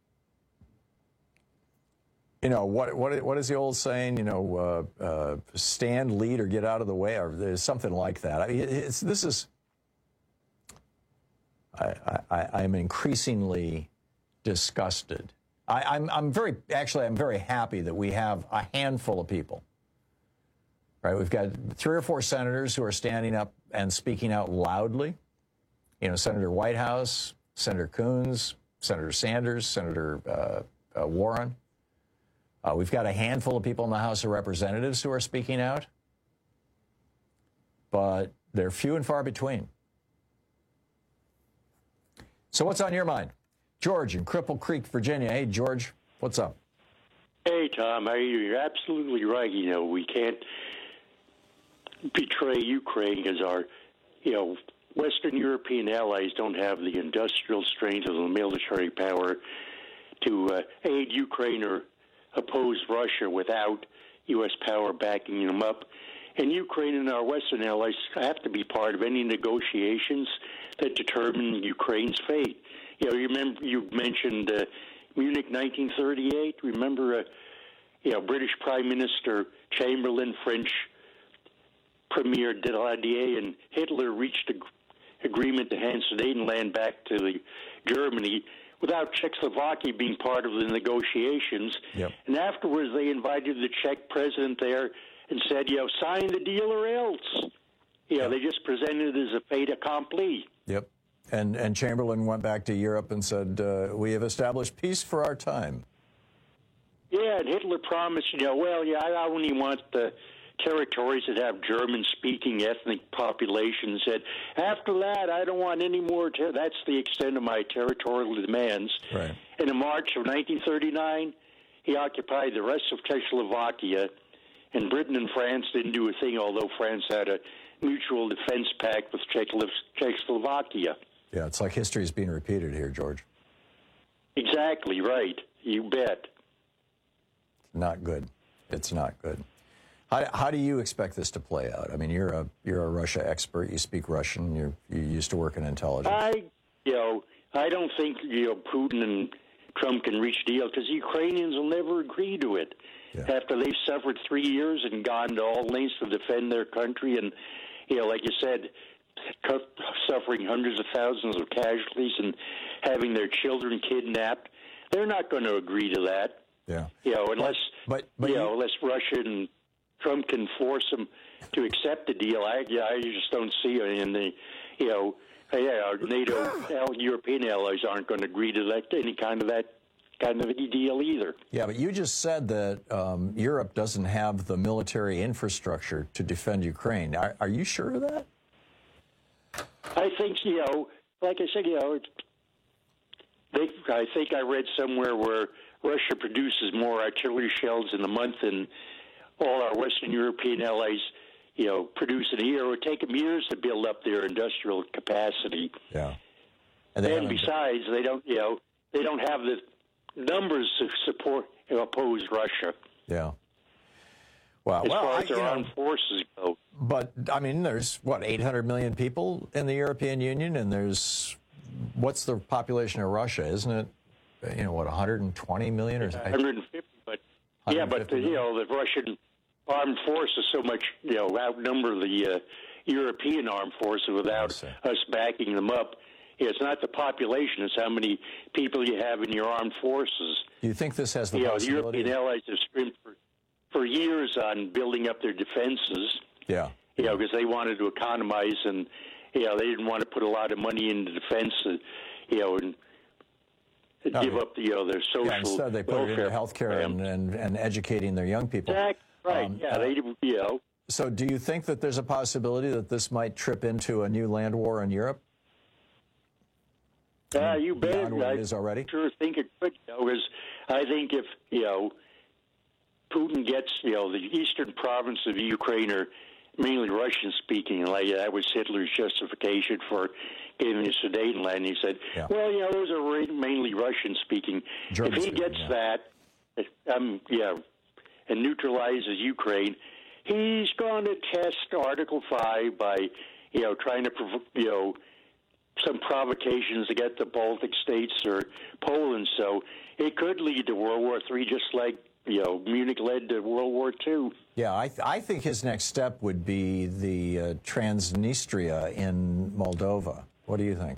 You know, what what what is the old saying? You know, uh, uh, stand, lead, or get out of the way, or there's something like that. I mean, it's, this is, I, I, I'm increasingly disgusted. I, I'm, I'm very, actually, I'm very happy that we have a handful of people, right? We've got three or four senators who are standing up and speaking out loudly. You know, Senator Whitehouse, Senator Coons, Senator Sanders, Senator uh, uh, Warren. Uh, we've got a handful of people in the House of Representatives who are speaking out, but they're few and far between. So what's on your mind? George in Cripple Creek, Virginia. Hey, George, what's up? Hey, Tom, how are you? You're absolutely right. You know, we can't betray Ukraine because our, you know, Western European allies don't have the industrial strength or the military power to uh, aid Ukraine or oppose Russia without U S power backing them up. And Ukraine and our Western allies have to be part of any negotiations that determine Ukraine's fate. You know, you remember you mentioned uh, Munich nineteen thirty-eight. Remember, uh, you know, British Prime Minister Chamberlain, French Premier Daladier, and Hitler reached an agreement to hand Sudetenland back to the Germany without Czechoslovakia being part of the negotiations. Yep. And afterwards, they invited the Czech president there and said, you know, sign the deal or else. You know, they just presented it as a fait accompli. Yep. And and Chamberlain went back to Europe and said, uh, we have established peace for our time. Yeah, and Hitler promised, you know, well, yeah, I only want the territories that have German-speaking ethnic populations. Said, after that, I don't want any more. Ter- that's the extent of my territorial demands. Right. And in March of nineteen thirty-nine, he occupied the rest of Czechoslovakia, and Britain and France didn't do a thing, although France had a mutual defense pact with Czechoslovakia. Yeah, it's like history is being repeated here, George. Exactly, right. You bet. Not good. It's not good. How, how do you expect this to play out? I mean, you're a you're a Russia expert. You speak Russian. You you used to work in intelligence. I, you know, I don't think you know Putin and Trump can reach a deal because the Ukrainians will never agree to it. Yeah. After they've suffered three years and gone to all lengths to defend their country, and you know, like you said, suffering hundreds of thousands of casualties and having their children kidnapped, they're not going to agree to that. Yeah. You know, unless but, but you you, know, unless Russia and Trump can force them to accept the deal, I, yeah, I just don't see it in the, you know, yeah, our NATO European allies aren't going to agree to that any kind of that kind of a deal either. Yeah, but you just said that um, Europe doesn't have the military infrastructure to defend Ukraine. Are, are you sure of that? I think, you know, like I said, you know, they, I think I read somewhere where Russia produces more artillery shells in a month than all our Western European allies, you know, produce in a year. It would take them years to build up their industrial capacity. Yeah. And, and besides, they don't, you know, they don't have the numbers to support and oppose Russia. Yeah. Wow. As well, far as I, their you know, armed forces go. But, I mean, there's, what, eight hundred million people in the European Union, and there's, what's the population of Russia, isn't it? You know, what, one hundred twenty million? Or one hundred fifty, but, yeah, but, the, you know, the Russian armed forces so much, you know, outnumber the uh, European armed forces without us backing them up. It's not the population, it's how many people you have in your armed forces. Do you think this has the you possibility? know, the European allies have spent for, for years on building up their defenses. Yeah. You know, because they wanted to economize and, you know, they didn't want to put a lot of money into defense, and, you know, and No, give they, up, you know, their social yeah, instead they put it into welfare healthcare and, and, and educating their young people. Exactly. Right, Um, yeah, they, you know. So do you think that there's a possibility that this might trip into a new land war in Europe? Yeah, uh, you bet. Beyond what I it is already? sure think it could, you know, because I think if, you know, Putin gets, you know, the eastern province of Ukraine are mainly Russian-speaking, like that was Hitler's justification for giving the Sudetenland. He said, yeah. well, you know, those are mainly Russian-speaking. If he gets yeah. that, um, yeah, and neutralizes Ukraine, he's going to test Article five by, you know, trying to, you know, some provocations to get the Baltic states or Poland. So it could lead to World War Three, just like, you know, Munich led to World War Two. Yeah, I, th- I think his next step would be the uh, Transnistria in Moldova. What do you think?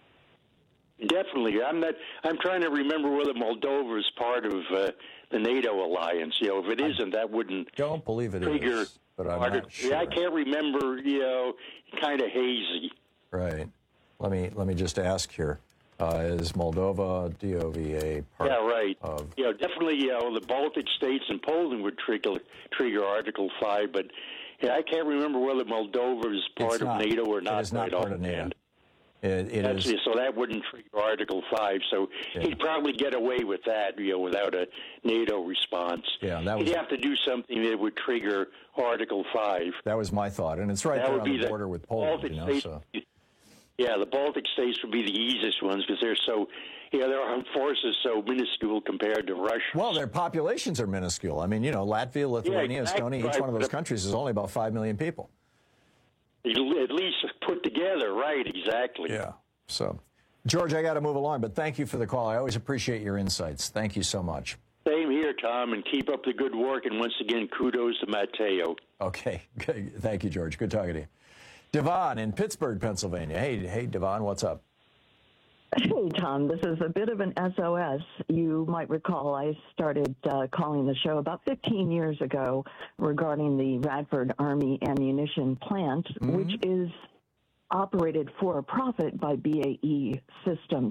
Definitely. I'm not. I'm trying to remember whether Moldova is part of uh, the NATO alliance. You know, if it isn't, that wouldn't. Don't believe it trigger is, but I'm part not of, sure. Yeah, I can't remember. You know, kind of hazy. Right. Let me let me just ask here: uh, is Moldova D O V A part? Yeah, right. Of... You know, definitely. You know, the Baltic states and Poland would trigger trigger Article Five, but yeah, I can't remember whether Moldova is part It's of not. NATO or not. It is not right part of NATO. It, it That's is. it, so that wouldn't trigger Article Five. So Yeah. he'd probably get away with that, you know, without a NATO response. Yeah, that was he'd have to do something that would trigger Article Five. that was my thought, and it's right That there would on be the the border with Poland. Baltic You know, states. so. Yeah, the Baltic states would be the easiest ones because they're so, you know, their armed forces so minuscule compared to Russia. Well, their populations are minuscule. I mean, you know, Latvia, Lithuania, exactly Estonia, each right. one of those countries is only about five million people. At least put together, right? Exactly. Yeah. So, George, I got to move along, but thank you for the call. I always appreciate your insights. Thank you so much. Same here, Tom, and keep up the good work. And once again, kudos to Matteo. Okay. Good. Thank you, George. Good talking to you. Devon in Pittsburgh, Pennsylvania. Hey, hey, Devon, what's up? Hey, Tom, this is a bit of an S O S. You might recall I started uh, calling the show about fifteen years ago regarding the Radford Army Ammunition Plant, mm-hmm. which is operated for a profit by B A E Systems.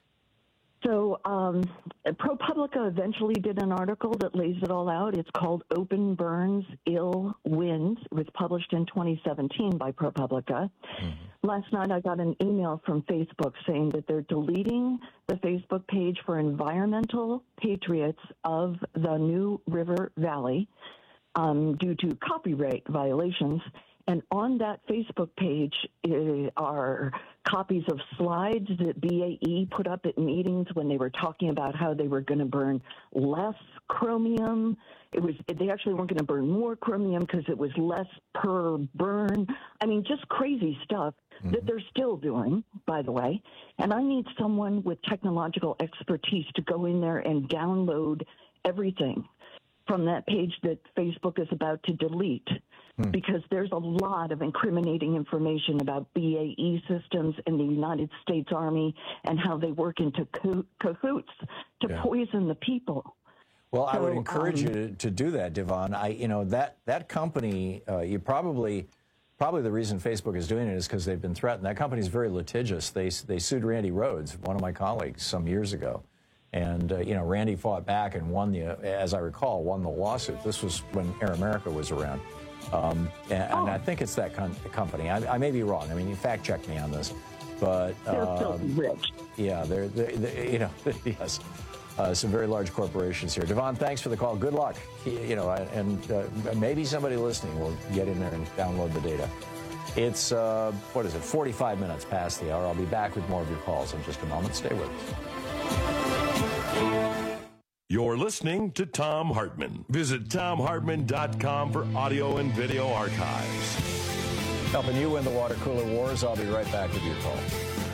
So um, ProPublica eventually did an article that lays it all out. It's called Open Burns, Ill Winds. It was published in twenty seventeen by ProPublica. Mm-hmm. Last night I got an email from Facebook saying that they're deleting the Facebook page for environmental patriots of the New River Valley um, due to copyright violations. And on that Facebook page uh, are copies of slides that B A E put up at meetings when they were talking about how they were going to burn less chromium. It was they actually weren't going to burn more chromium because it was less per burn. I mean, just crazy stuff mm-hmm. that they're still doing, by the way. And I need someone with technological expertise to go in there and download everything from that page that Facebook is about to delete. Hmm. Because there's a lot of incriminating information about B A E Systems and the United States Army and how they work into co- cahoots to yeah. poison the people. Well, so, I would encourage um, you to, to do that, Devon. I, you know, that that company, uh, you probably, probably the reason Facebook is doing it is because they've been threatened. That company is very litigious. They they sued Randy Rhodes, one of my colleagues, some years ago. And, uh, you know, Randy fought back and won the, as I recall, won the lawsuit. This was when Air America was around. Um, and, oh. and I think it's that con- company. I, I may be wrong. I mean, you fact check me on this, but they're um, filthy rich. Yeah, they're, they're, they're you know, yes, uh, some very large corporations here. Devon, thanks for the call. Good luck. You know, and uh, maybe somebody listening will get in there and download the data. It's uh, what is it? forty-five minutes past the hour. I'll be back with more of your calls in just a moment. Stay with us. You're listening to Thom Hartmann. Visit Thom Hartmann dot com for audio and video archives. Helping you win the water cooler wars. I'll be right back with your call.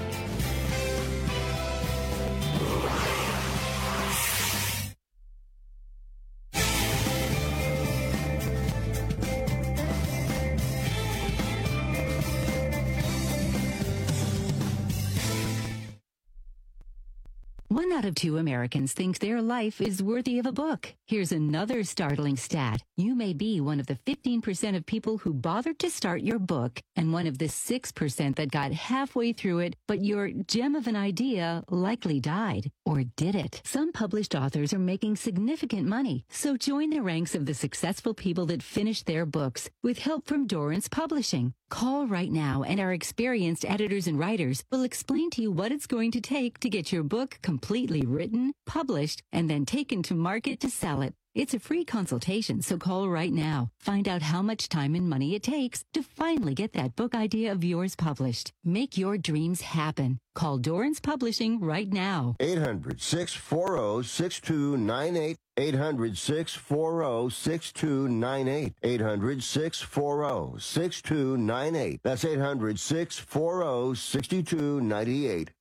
One out of two Americans think their life is worthy of a book. Here's another startling stat. You may be one of the fifteen percent of people who bothered to start your book and one of the six percent that got halfway through it, but your gem of an idea likely died. Or did it? Some published authors are making significant money, so join the ranks of the successful people that finished their books with help from Dorrance Publishing. Call right now and our experienced editors and writers will explain to you what it's going to take to get your book completely written, published, and then taken to market to sell it. It's a free consultation, so call right now. Find out how much time and money it takes to finally get that book idea of yours published. Make your dreams happen. Call Dorrance Publishing right now. eight hundred, six four zero, six two nine eight. eight hundred, six four zero, six two nine eight. eight hundred, six four zero, six two nine eight. That's eight hundred, six four zero, six two nine eight.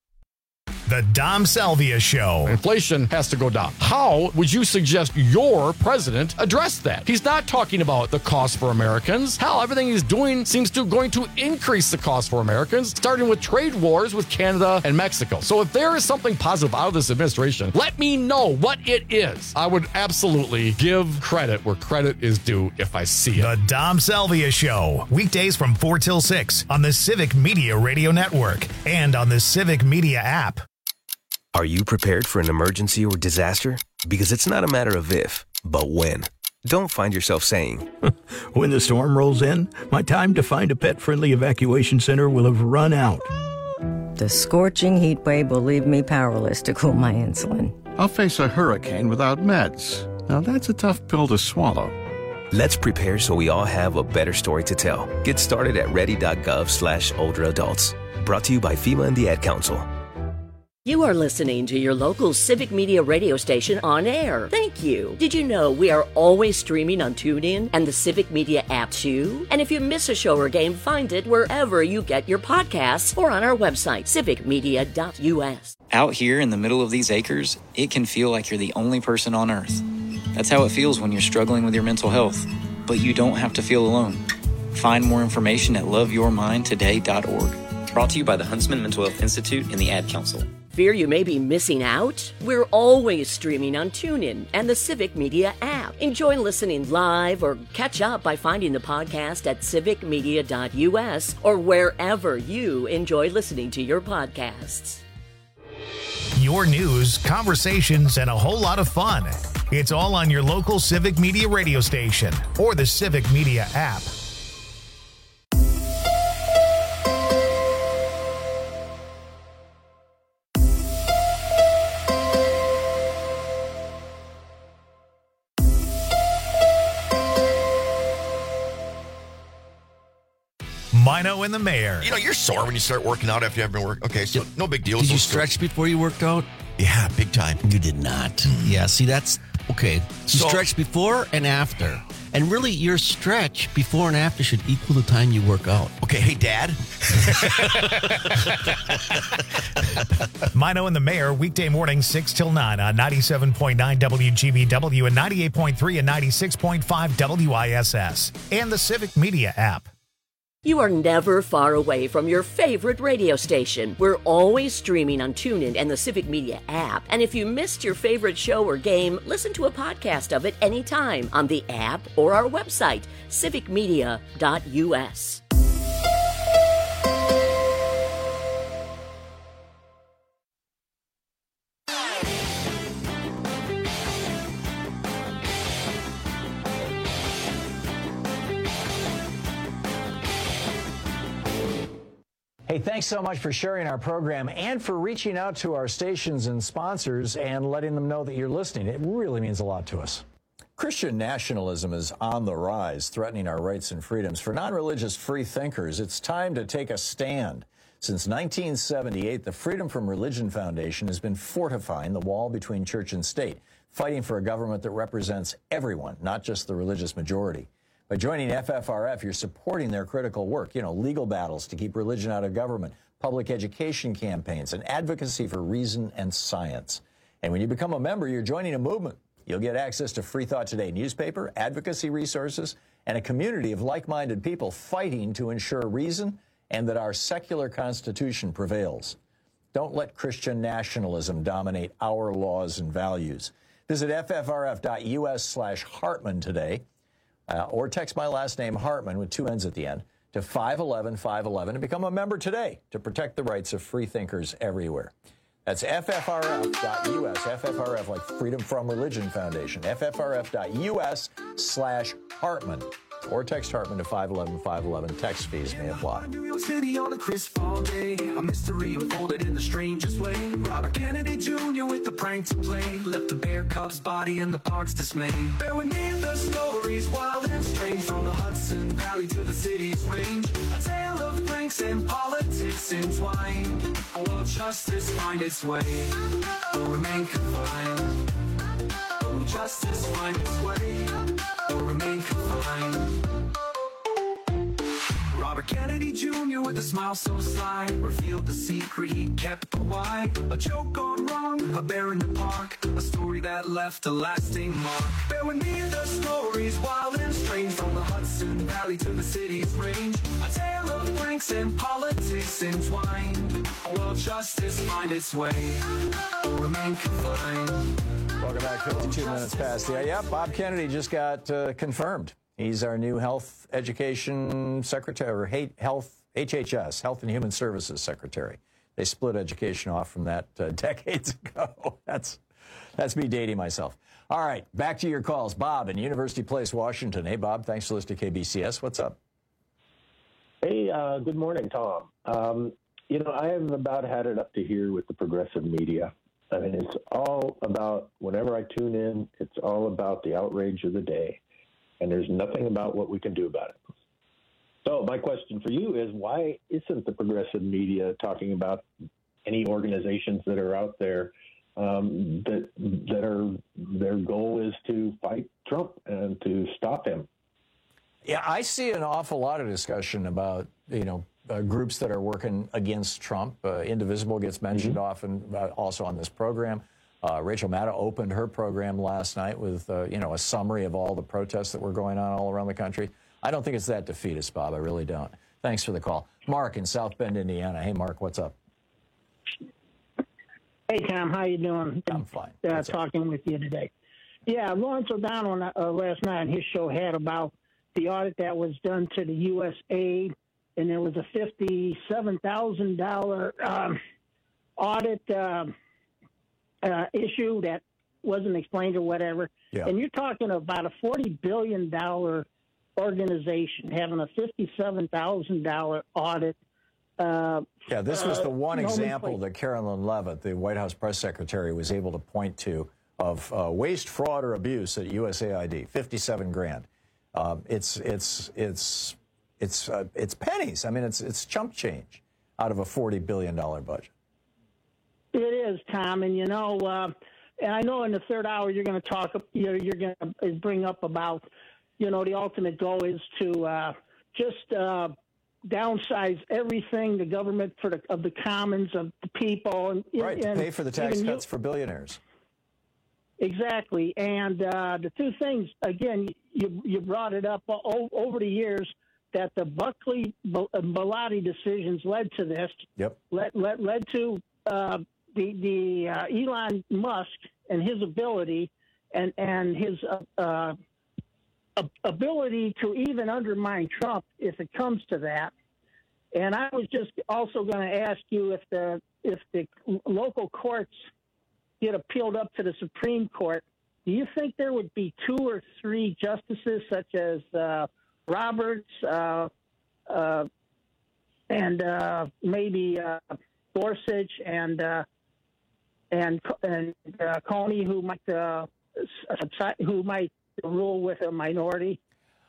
The Dom Salvia Show. Inflation has to go down. How would you suggest your president address that? He's not talking about the cost for Americans. Hell, everything he's doing seems to going to increase the cost for Americans, starting with trade wars with Canada and Mexico. So if there is something positive out of this administration, let me know what it is. I would absolutely give credit where credit is due if I see it. The Dom Salvia Show. Weekdays from four till six on the Civic Media Radio Network and on the Civic Media app. Are you prepared for an emergency or disaster? Because it's not a matter of if, but when. Don't find yourself saying, when the storm rolls in, my time to find a pet-friendly evacuation center will have run out. The scorching heat wave will leave me powerless to cool my insulin. I'll face a hurricane without meds. Now that's a tough pill to swallow. Let's prepare so we all have a better story to tell. Get started at ready.gov slash older adults. Brought to you by FEMA and the Ad Council. You are listening to your local Civic Media radio station on air. Thank you. Did you know we are always streaming on TuneIn and the Civic Media app too? And if you miss a show or game, find it wherever you get your podcasts or on our website, civic media dot u s. Out here in the middle of these acres, it can feel like you're the only person on Earth. That's how it feels when you're struggling with your mental health. But you don't have to feel alone. Find more information at love your mind today dot org. Brought to you by the Huntsman Mental Health Institute and the Ad Council. Fear you may be missing out? We're always streaming on TuneIn and the Civic Media app. Enjoy listening live or catch up by finding the podcast at civic media dot u s or wherever you enjoy listening to your podcasts. Your news, conversations, and a whole lot of fun. It's all on your local Civic Media radio station or the Civic Media app. Mino and the Mayor. You know, you're sore when you start working out after you haven't been working. Okay, so no big deal. Did so you stretch still. before you worked out? Yeah, big time. You did not. Mm-hmm. Yeah, see, that's okay. You So- stretch before and after. And really, your stretch before and after should equal the time you work out. Okay, hey, Dad. Mino and the Mayor, weekday morning, six till nine on ninety-seven point nine W G B W and ninety-eight point three and ninety-six point five W I S S and the Civic Media app. You are never far away from your favorite radio station. We're always streaming on TuneIn and the Civic Media app. And if you missed your favorite show or game, listen to a podcast of it anytime on the app or our website, civic media dot u s. Hey, thanks so much for sharing our program and for reaching out to our stations and sponsors and letting them know that you're listening. It really means a lot to us. Christian nationalism is on the rise, threatening our rights and freedoms. For non-religious free thinkers, it's time to take a stand. Since nineteen seventy-eight, the Freedom from Religion Foundation has been fortifying the wall between church and state, fighting for a government that represents everyone, not just the religious majority. By joining F F R F, you're supporting their critical work, you know, legal battles to keep religion out of government, public education campaigns, and advocacy for reason and science. And when you become a member, you're joining a movement. You'll get access to Free Thought Today newspaper, advocacy resources, and a community of like-minded people fighting to ensure reason and that our secular Constitution prevails. Don't let Christian nationalism dominate our laws and values. Visit F F R F dot U S slash Hartman today. Uh, or text my last name, Hartman, with two N's at the end, to five one one, five one one and become a member today to protect the rights of free thinkers everywhere. That's F F R F dot U S, F F R F like Freedom From Religion Foundation, F F R F dot U S slash Hartman. Or text Hartman to five one one, five one one. Text fees may apply. New York City on a crisp fall day, a mystery unfolded in the strangest way. Robert Kennedy Junior with the prank to play left the bear cub's body in the park's dismay. Bear with me, the stories wild and strange, from the Hudson Valley to the city's range. A tale of pranks and politics entwined. Will justice find its way or remain confined? Will justice find its way or remain confined? Robert Kennedy Junior with a smile so sly revealed the secret he kept for why. A joke gone wrong, a bear in the park, a story that left a lasting mark. Bear with me, the stories wild and strange, from the Hudson Valley to the city's range. A tale of pranks and politics entwined. Will justice find its way or remain confined? Welcome back, fifty-two minutes past the hour. Yeah, Bob Kennedy just got uh, confirmed. He's our new Health Education Secretary, or Health H H S, Health and Human Services Secretary. They split education off from that uh, decades ago. That's that's me dating myself. All right, back to your calls. Bob in University Place, Washington. Hey, Bob, thanks for listening to K B C S. What's up? Hey, uh, good morning, Tom. Um, you know, I have about had it up to here with the progressive media. I mean, it's all about, whenever I tune in, it's all about the outrage of the day. And there's nothing about what we can do about it. So my question for you is, why isn't the progressive media talking about any organizations that are out there um, that that are their goal is to fight Trump and to stop him? Yeah, I see an awful lot of discussion about, you know, uh, groups that are working against Trump. Uh, Indivisible gets mentioned mm-hmm. often, uh, also on this program. Uh, Rachel Maddow opened her program last night with, uh, you know, a summary of all the protests that were going on all around the country. I don't think it's that defeatist, Bob. I really don't. Thanks for the call. Mark in South Bend, Indiana. Hey, Mark, what's up? Hey, Tom, how you doing? I'm fine. Uh, talking with you today. Yeah, Lawrence O'Donnell uh, last night on his show had about the audit that was done to the U S aid, and there was a fifty-seven thousand dollars um, audit uh, uh, issue that wasn't explained or whatever. Yeah. And you're talking about a forty billion dollars organization having a fifty-seven thousand dollars audit. Uh, yeah, this was the one uh, example that Carolyn Leavitt, the White House press secretary, was able to point to of uh, waste, fraud, or abuse at U S A I D. fifty-seven grand. Um, it's it's it's it's uh, it's pennies. I mean, it's it's chump change out of a forty billion dollars budget. It is, Tom, and you know, uh, and I know in the third hour you're going to talk. You're, you're going to bring up about, you know, the ultimate goal is to uh, just uh, downsize everything, the government for the of the commons of the people, and right and to pay for the tax cuts you, for billionaires. Exactly, and uh, the two things again, you you brought it up o- over the years that the Buckley Bellotti decisions led to this. Yep. Led led, led to uh, the the uh, Elon Musk and his ability and and his uh, uh, ability to even undermine Trump if it comes to that. And I was just also going to ask you if the if the local courts get appealed up to the Supreme Court, do you think there would be two or three justices such as uh, Roberts uh, uh, and uh, maybe uh, Gorsuch and uh, and and uh, Coney who might uh, who might rule with a minority?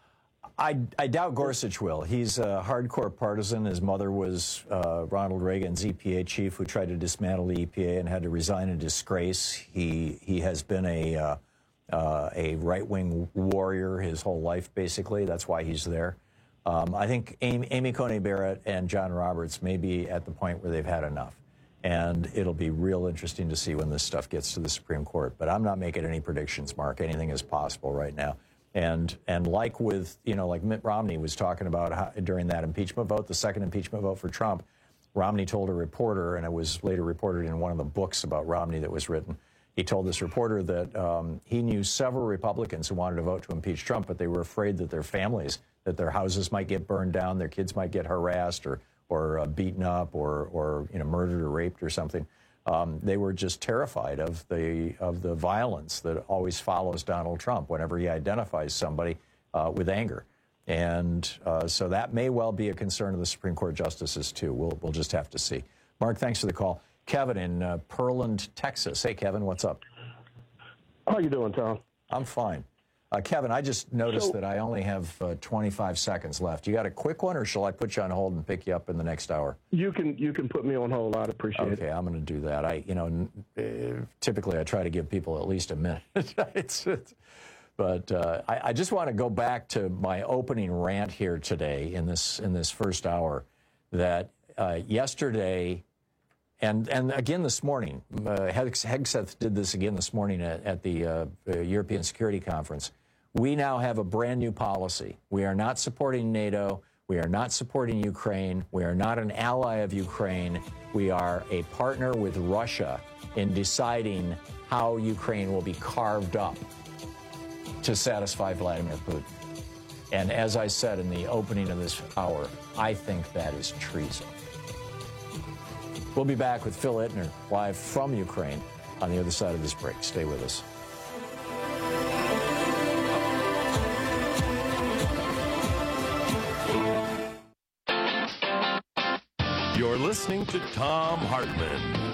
I, I doubt Gorsuch will. He's a hardcore partisan. His mother was uh, Ronald Reagan's E P A chief who tried to dismantle the E P A and had to resign in disgrace. He he has been a uh, uh, a right-wing warrior his whole life, basically. That's why he's there. Um, I think Amy, Amy Coney Barrett and John Roberts may be at the point where they've had enough. And it'll be real interesting to see when this stuff gets to the Supreme Court. But I'm not making any predictions, Mark. Anything is possible right now. And and like with, you know, like Mitt Romney was talking about how, during that impeachment vote, the second impeachment vote for Trump, Romney told a reporter, and it was later reported in one of the books about Romney that was written, he told this reporter that um, he knew several Republicans who wanted to vote to impeach Trump, but they were afraid that their families, that their houses might get burned down, their kids might get harassed or or uh, beaten up or, or you know, murdered or raped or something. Um, they were just terrified of the of the violence that always follows Donald Trump whenever he identifies somebody uh, with anger. And uh, so that may well be a concern of the Supreme Court justices, too. We'll, we'll just have to see. Mark, thanks for the call. Kevin in uh, Pearland, Texas. Hey, Kevin, what's up? How you doing, Tom? I'm fine. Uh, Kevin, I just noticed So- that I only have uh, twenty-five seconds left. You got a quick one, or shall I put you on hold and pick you up in the next hour? You can you can put me on hold. I'd appreciate okay, it. I'm going to do that. I, you know, n- uh, typically I try to give people at least a minute. it's, it's, but uh, I, I just want to go back to my opening rant here today in this in this first hour. That uh, yesterday, and and again this morning, uh, Hegseth did this again this morning at, at the uh, uh, European Security Conference. We now have a brand new policy. We are not supporting NATO. We are not supporting Ukraine. We are not an ally of Ukraine. We are a partner with Russia in deciding how Ukraine will be carved up to satisfy Vladimir Putin. And as I said in the opening of this hour, I think that is treason. We'll be back with Phil Ittner live from Ukraine on the other side of this break. Stay with us. You're listening to Thom Hartmann.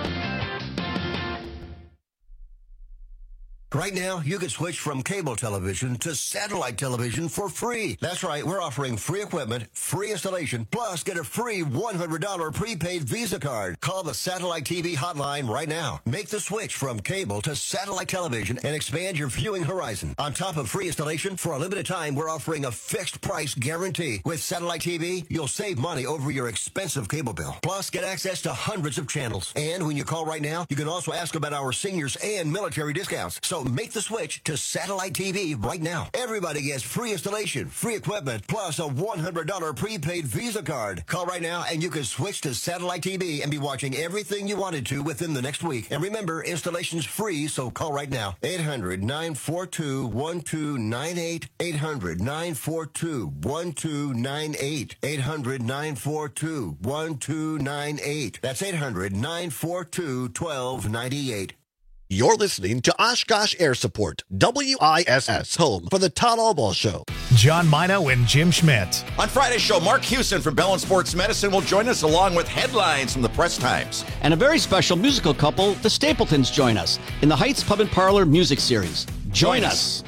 Right now, you can switch from cable television to satellite television for free. That's right. We're offering free equipment, free installation, plus get a free one hundred dollars prepaid Visa card. Call the Satellite T V hotline right now. Make the switch from cable to satellite television and expand your viewing horizon. On top of free installation, for a limited time, we're offering a fixed price guarantee. With Satellite T V, you'll save money over your expensive cable bill. Plus, get access to hundreds of channels. And when you call right now, you can also ask about our seniors and military discounts. So make the switch to satellite T V right now. Everybody gets free installation, free equipment, plus a one hundred dollars prepaid Visa card. Call right now and you can switch to satellite T V and be watching everything you wanted to within the next week. And remember, installation's free, so call right now. eight hundred, nine four two, one two nine eight. eight hundred, nine four two, one two nine eight. eight hundred, nine four two, one two nine eight. That's eight hundred, nine four two, one two nine eight. You're listening to Oshkosh Air Support, W I S S, home for the Todd Albaugh Show. John Mino and Jim Schmidt. On Friday's show, Mark Hewson from Bell and Sports Medicine will join us along with headlines from the Press Times. And a very special musical couple, the Stapletons, join us in the Heights Pub and Parlor music series. Join, join us.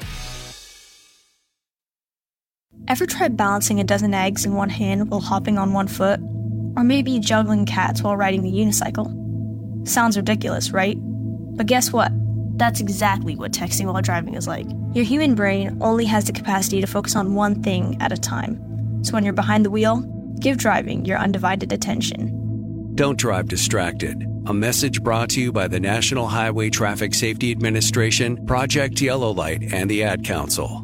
Ever tried balancing a dozen eggs in one hand while hopping on one foot? Or maybe juggling cats while riding the unicycle? Sounds ridiculous, right? But guess what? That's exactly what texting while driving is like. Your human brain only has the capacity to focus on one thing at a time. So when you're behind the wheel, give driving your undivided attention. Don't drive distracted. A message brought to you by the National Highway Traffic Safety Administration, Project Yellow Light, and the Ad Council.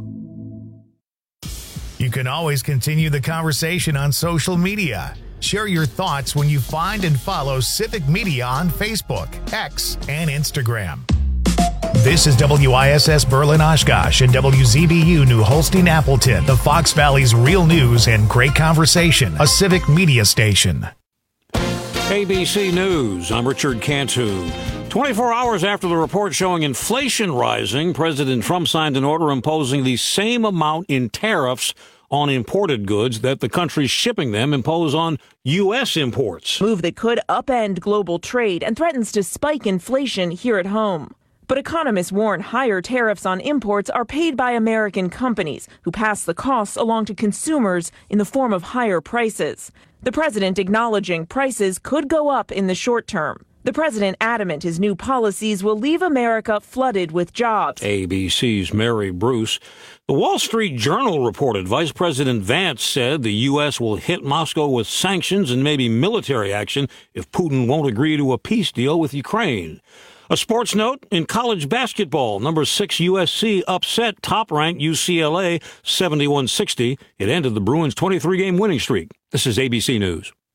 You can always continue the conversation on social media. Share your thoughts when you find and follow Civic Media on Facebook, X, and Instagram. This is W I S S Berlin Oshkosh and W Z B U New Holstein Appleton, the Fox Valley's real news and great conversation, a Civic Media station. A B C News, I'm Richard Cantu. twenty-four hours after the report showing inflation rising, President Trump signed an order imposing the same amount in tariffs on imported goods that the countries shipping them impose on U S imports. Move that could upend global trade and threatens to spike inflation here at home. But economists warn higher tariffs on imports are paid by American companies who pass the costs along to consumers in the form of higher prices. The president acknowledging prices could go up in the short term. The president adamant his new policies will leave America flooded with jobs. A B C's Mary Bruce. The Wall Street Journal reported Vice President Vance said the U S will hit Moscow with sanctions and maybe military action if Putin won't agree to a peace deal with Ukraine. A sports note, in college basketball, number six U S C upset top-ranked U C L A seventy-one sixty. It ended the Bruins' twenty-three game winning streak. This is A B C News.